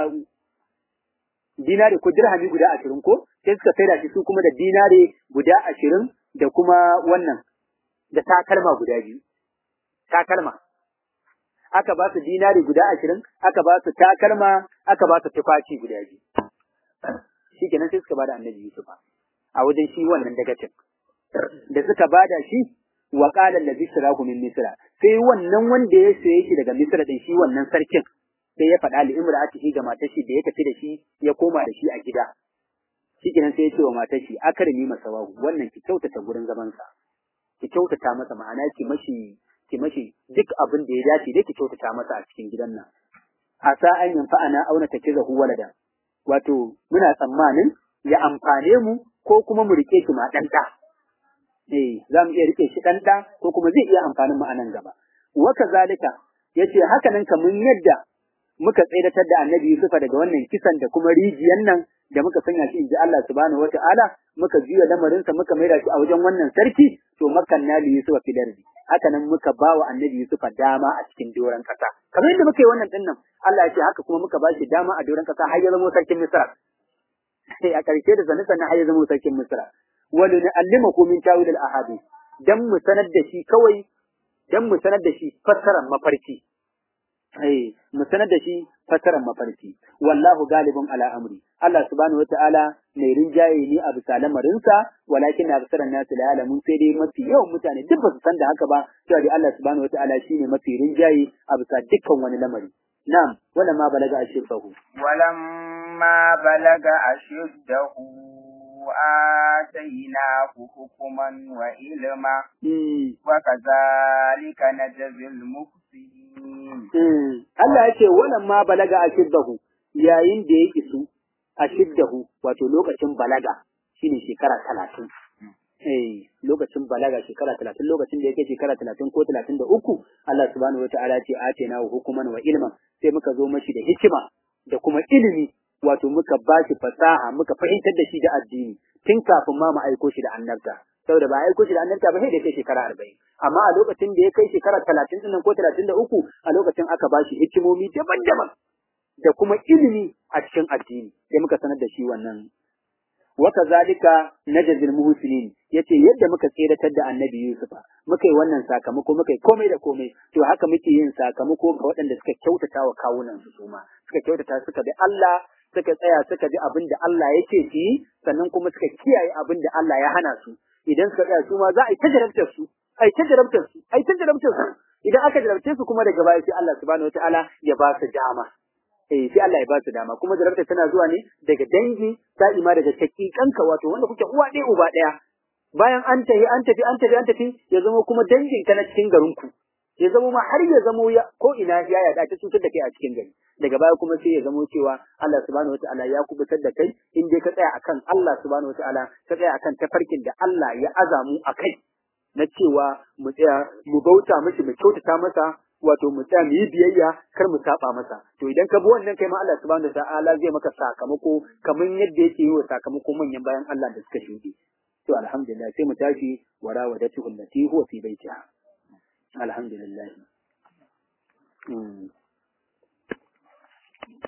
dinari ko dirhami guda ashirin ko sai suka saida shi su kuma da dinari guda ashirin da kuma wannan da takalma guda biyu takalma aka ba su dinari guda ashirin aka ba su takalma aka ba su tufafi guda biyu shi kenan sai suka bada annabi Yusuf a wajen shi wannan dagacin da suka bada shi wa qala allazi shirahu min misra sai wannan wanda ya saye shi daga misra din shi wannan sarkin sai ya faɗa li imra'atihi ga matar shi da ya tafi da shi ya koma da shi a gida shi kenan sai ya ce wa matar shi akarmi masawahu wannan ki kyautata gurin zaman sa ki kyautata masa ma'ana ki mashi ki mashi duk abin da ya dace dai ki kyautata masa a cikin gidan nan asa an yanfa ana auna takizahu walada wato muna tsammanin ya amfane mu ko kuma mu rike shi ma dan da eh za mu iya rike shi dan da ko kuma zai iya amfanin mu a nan gaba wa kazalika yace haka nan kamun yadda muka tsaidatar da annabi Yusuf daga wannan kisan da kuma rijiyan nan da muka sanya shi inji Allah subhanahu wata'ala muka juya lamarin sa muka maida shi a wajen wannan sarki to makanna li Yusuf fi darbi haka nan muka bawa annabi Yusuf dama a cikin doran kasa kamar yadda muka yi wannan din nan Allah ya ce haka kuma muka bashi dama a doran kasa har ya zama sarkin Misra sai a karshe da zanin sannan har ya zama sarkin Misra wala na'allimakum min tawil al-ahadith dan mu sanar da shi kawai dan mu sanar da shi fassarar mafarki eh mu sanar da shi fassarar mafarki wallahu galibun ala amri Allah subhanahu wataala mai rinjaye ne a bisa lamarinsa walakin aksaran nasu la ya'lamun sai dai mafi yawan mutane duk ba su san da haka ba cewa dai Allah subhanahu wataala shine mafi rinjaye a bisa dukkan wani lamari na'am wala ma balaga ashirfahu walam ma balaga ashiddahu atainahu hukuman wa ilma wa kadhalika najzil muhsinin Allah ya ce wannan ma balaga ashiddahu yayin da ya isu ashiddahu wato lokacin balaga shine shekara talatin eh lokacin balaga shekara talatin lokacin da yake shekara talatin ko talatin da uku Allah subhanahu wataala ce atena hukuman wa ilman sai muka zo mashi da hikima da kuma ilimi wato muka bashi fasaha muka fahimtar da shi da addini tun kafin ma mu aiko shi da annabta saboda ba aiko shi da annabta ba sai da kai shekara arba'in amma a lokacin da ya kai shekara talatin din ko talatin da uku a lokacin aka bashi hikimomi daban-daban da kuma ilimi a cikin addini sai muka sanar da shi wannan wa kazalika najzil muhsinin yace yadda muka tsiratar da annabi Yusuf muka yi wannan sakamako muka yi komai da komai to haka muke yin sakamako ga waɗanda suka kyautata wa kawunan su suma suka kyautata suka bi Allah suka tsaya suka bi abin da Allah yake su yi sannan kuma suka kiyaye abin da Allah ya hana su idan suka tsaya su ma za a yi ta jarabtar su ai ta jarabtar su ai ta jarabtar su idan aka jarabce su kuma daga baya sai Allah subhanahu wataala ya ba su dama eh sai Allah ya ba su dama kuma jarabtar tana zuwa ne daga dangi sai ma daga shakikanka wato wanda kuke uwa ɗaya uba ɗaya bayan an tafi an tafi an tafi an tafi ya zama kuma dangin ka na cikin garin ku ya zama ma har ya zama ya ko ina ya yada ta cutar da kai a cikin gari daga baya kuma sai ya zama cewa Allah subhanahu wataala ya kubutar da kai in dai ka tsaya akan Allah subhanahu wataala ka tsaya akan tafarkin da Allah ya azamu akai na cewa mu tsaya mu bauta mishi mu kyautata masa wato mu tsaya mu yi biyayya kar mu saba masa to idan ka bi wannan kai ma Allah subhanahu wataala zai maka sakamako kamar yadda yake yi wa sakamako manyan bayan Allah da suka shuɗe to alhamdulillah sai mu tashi wara wadatu allati huwa fi baitiha alhamdulillah mm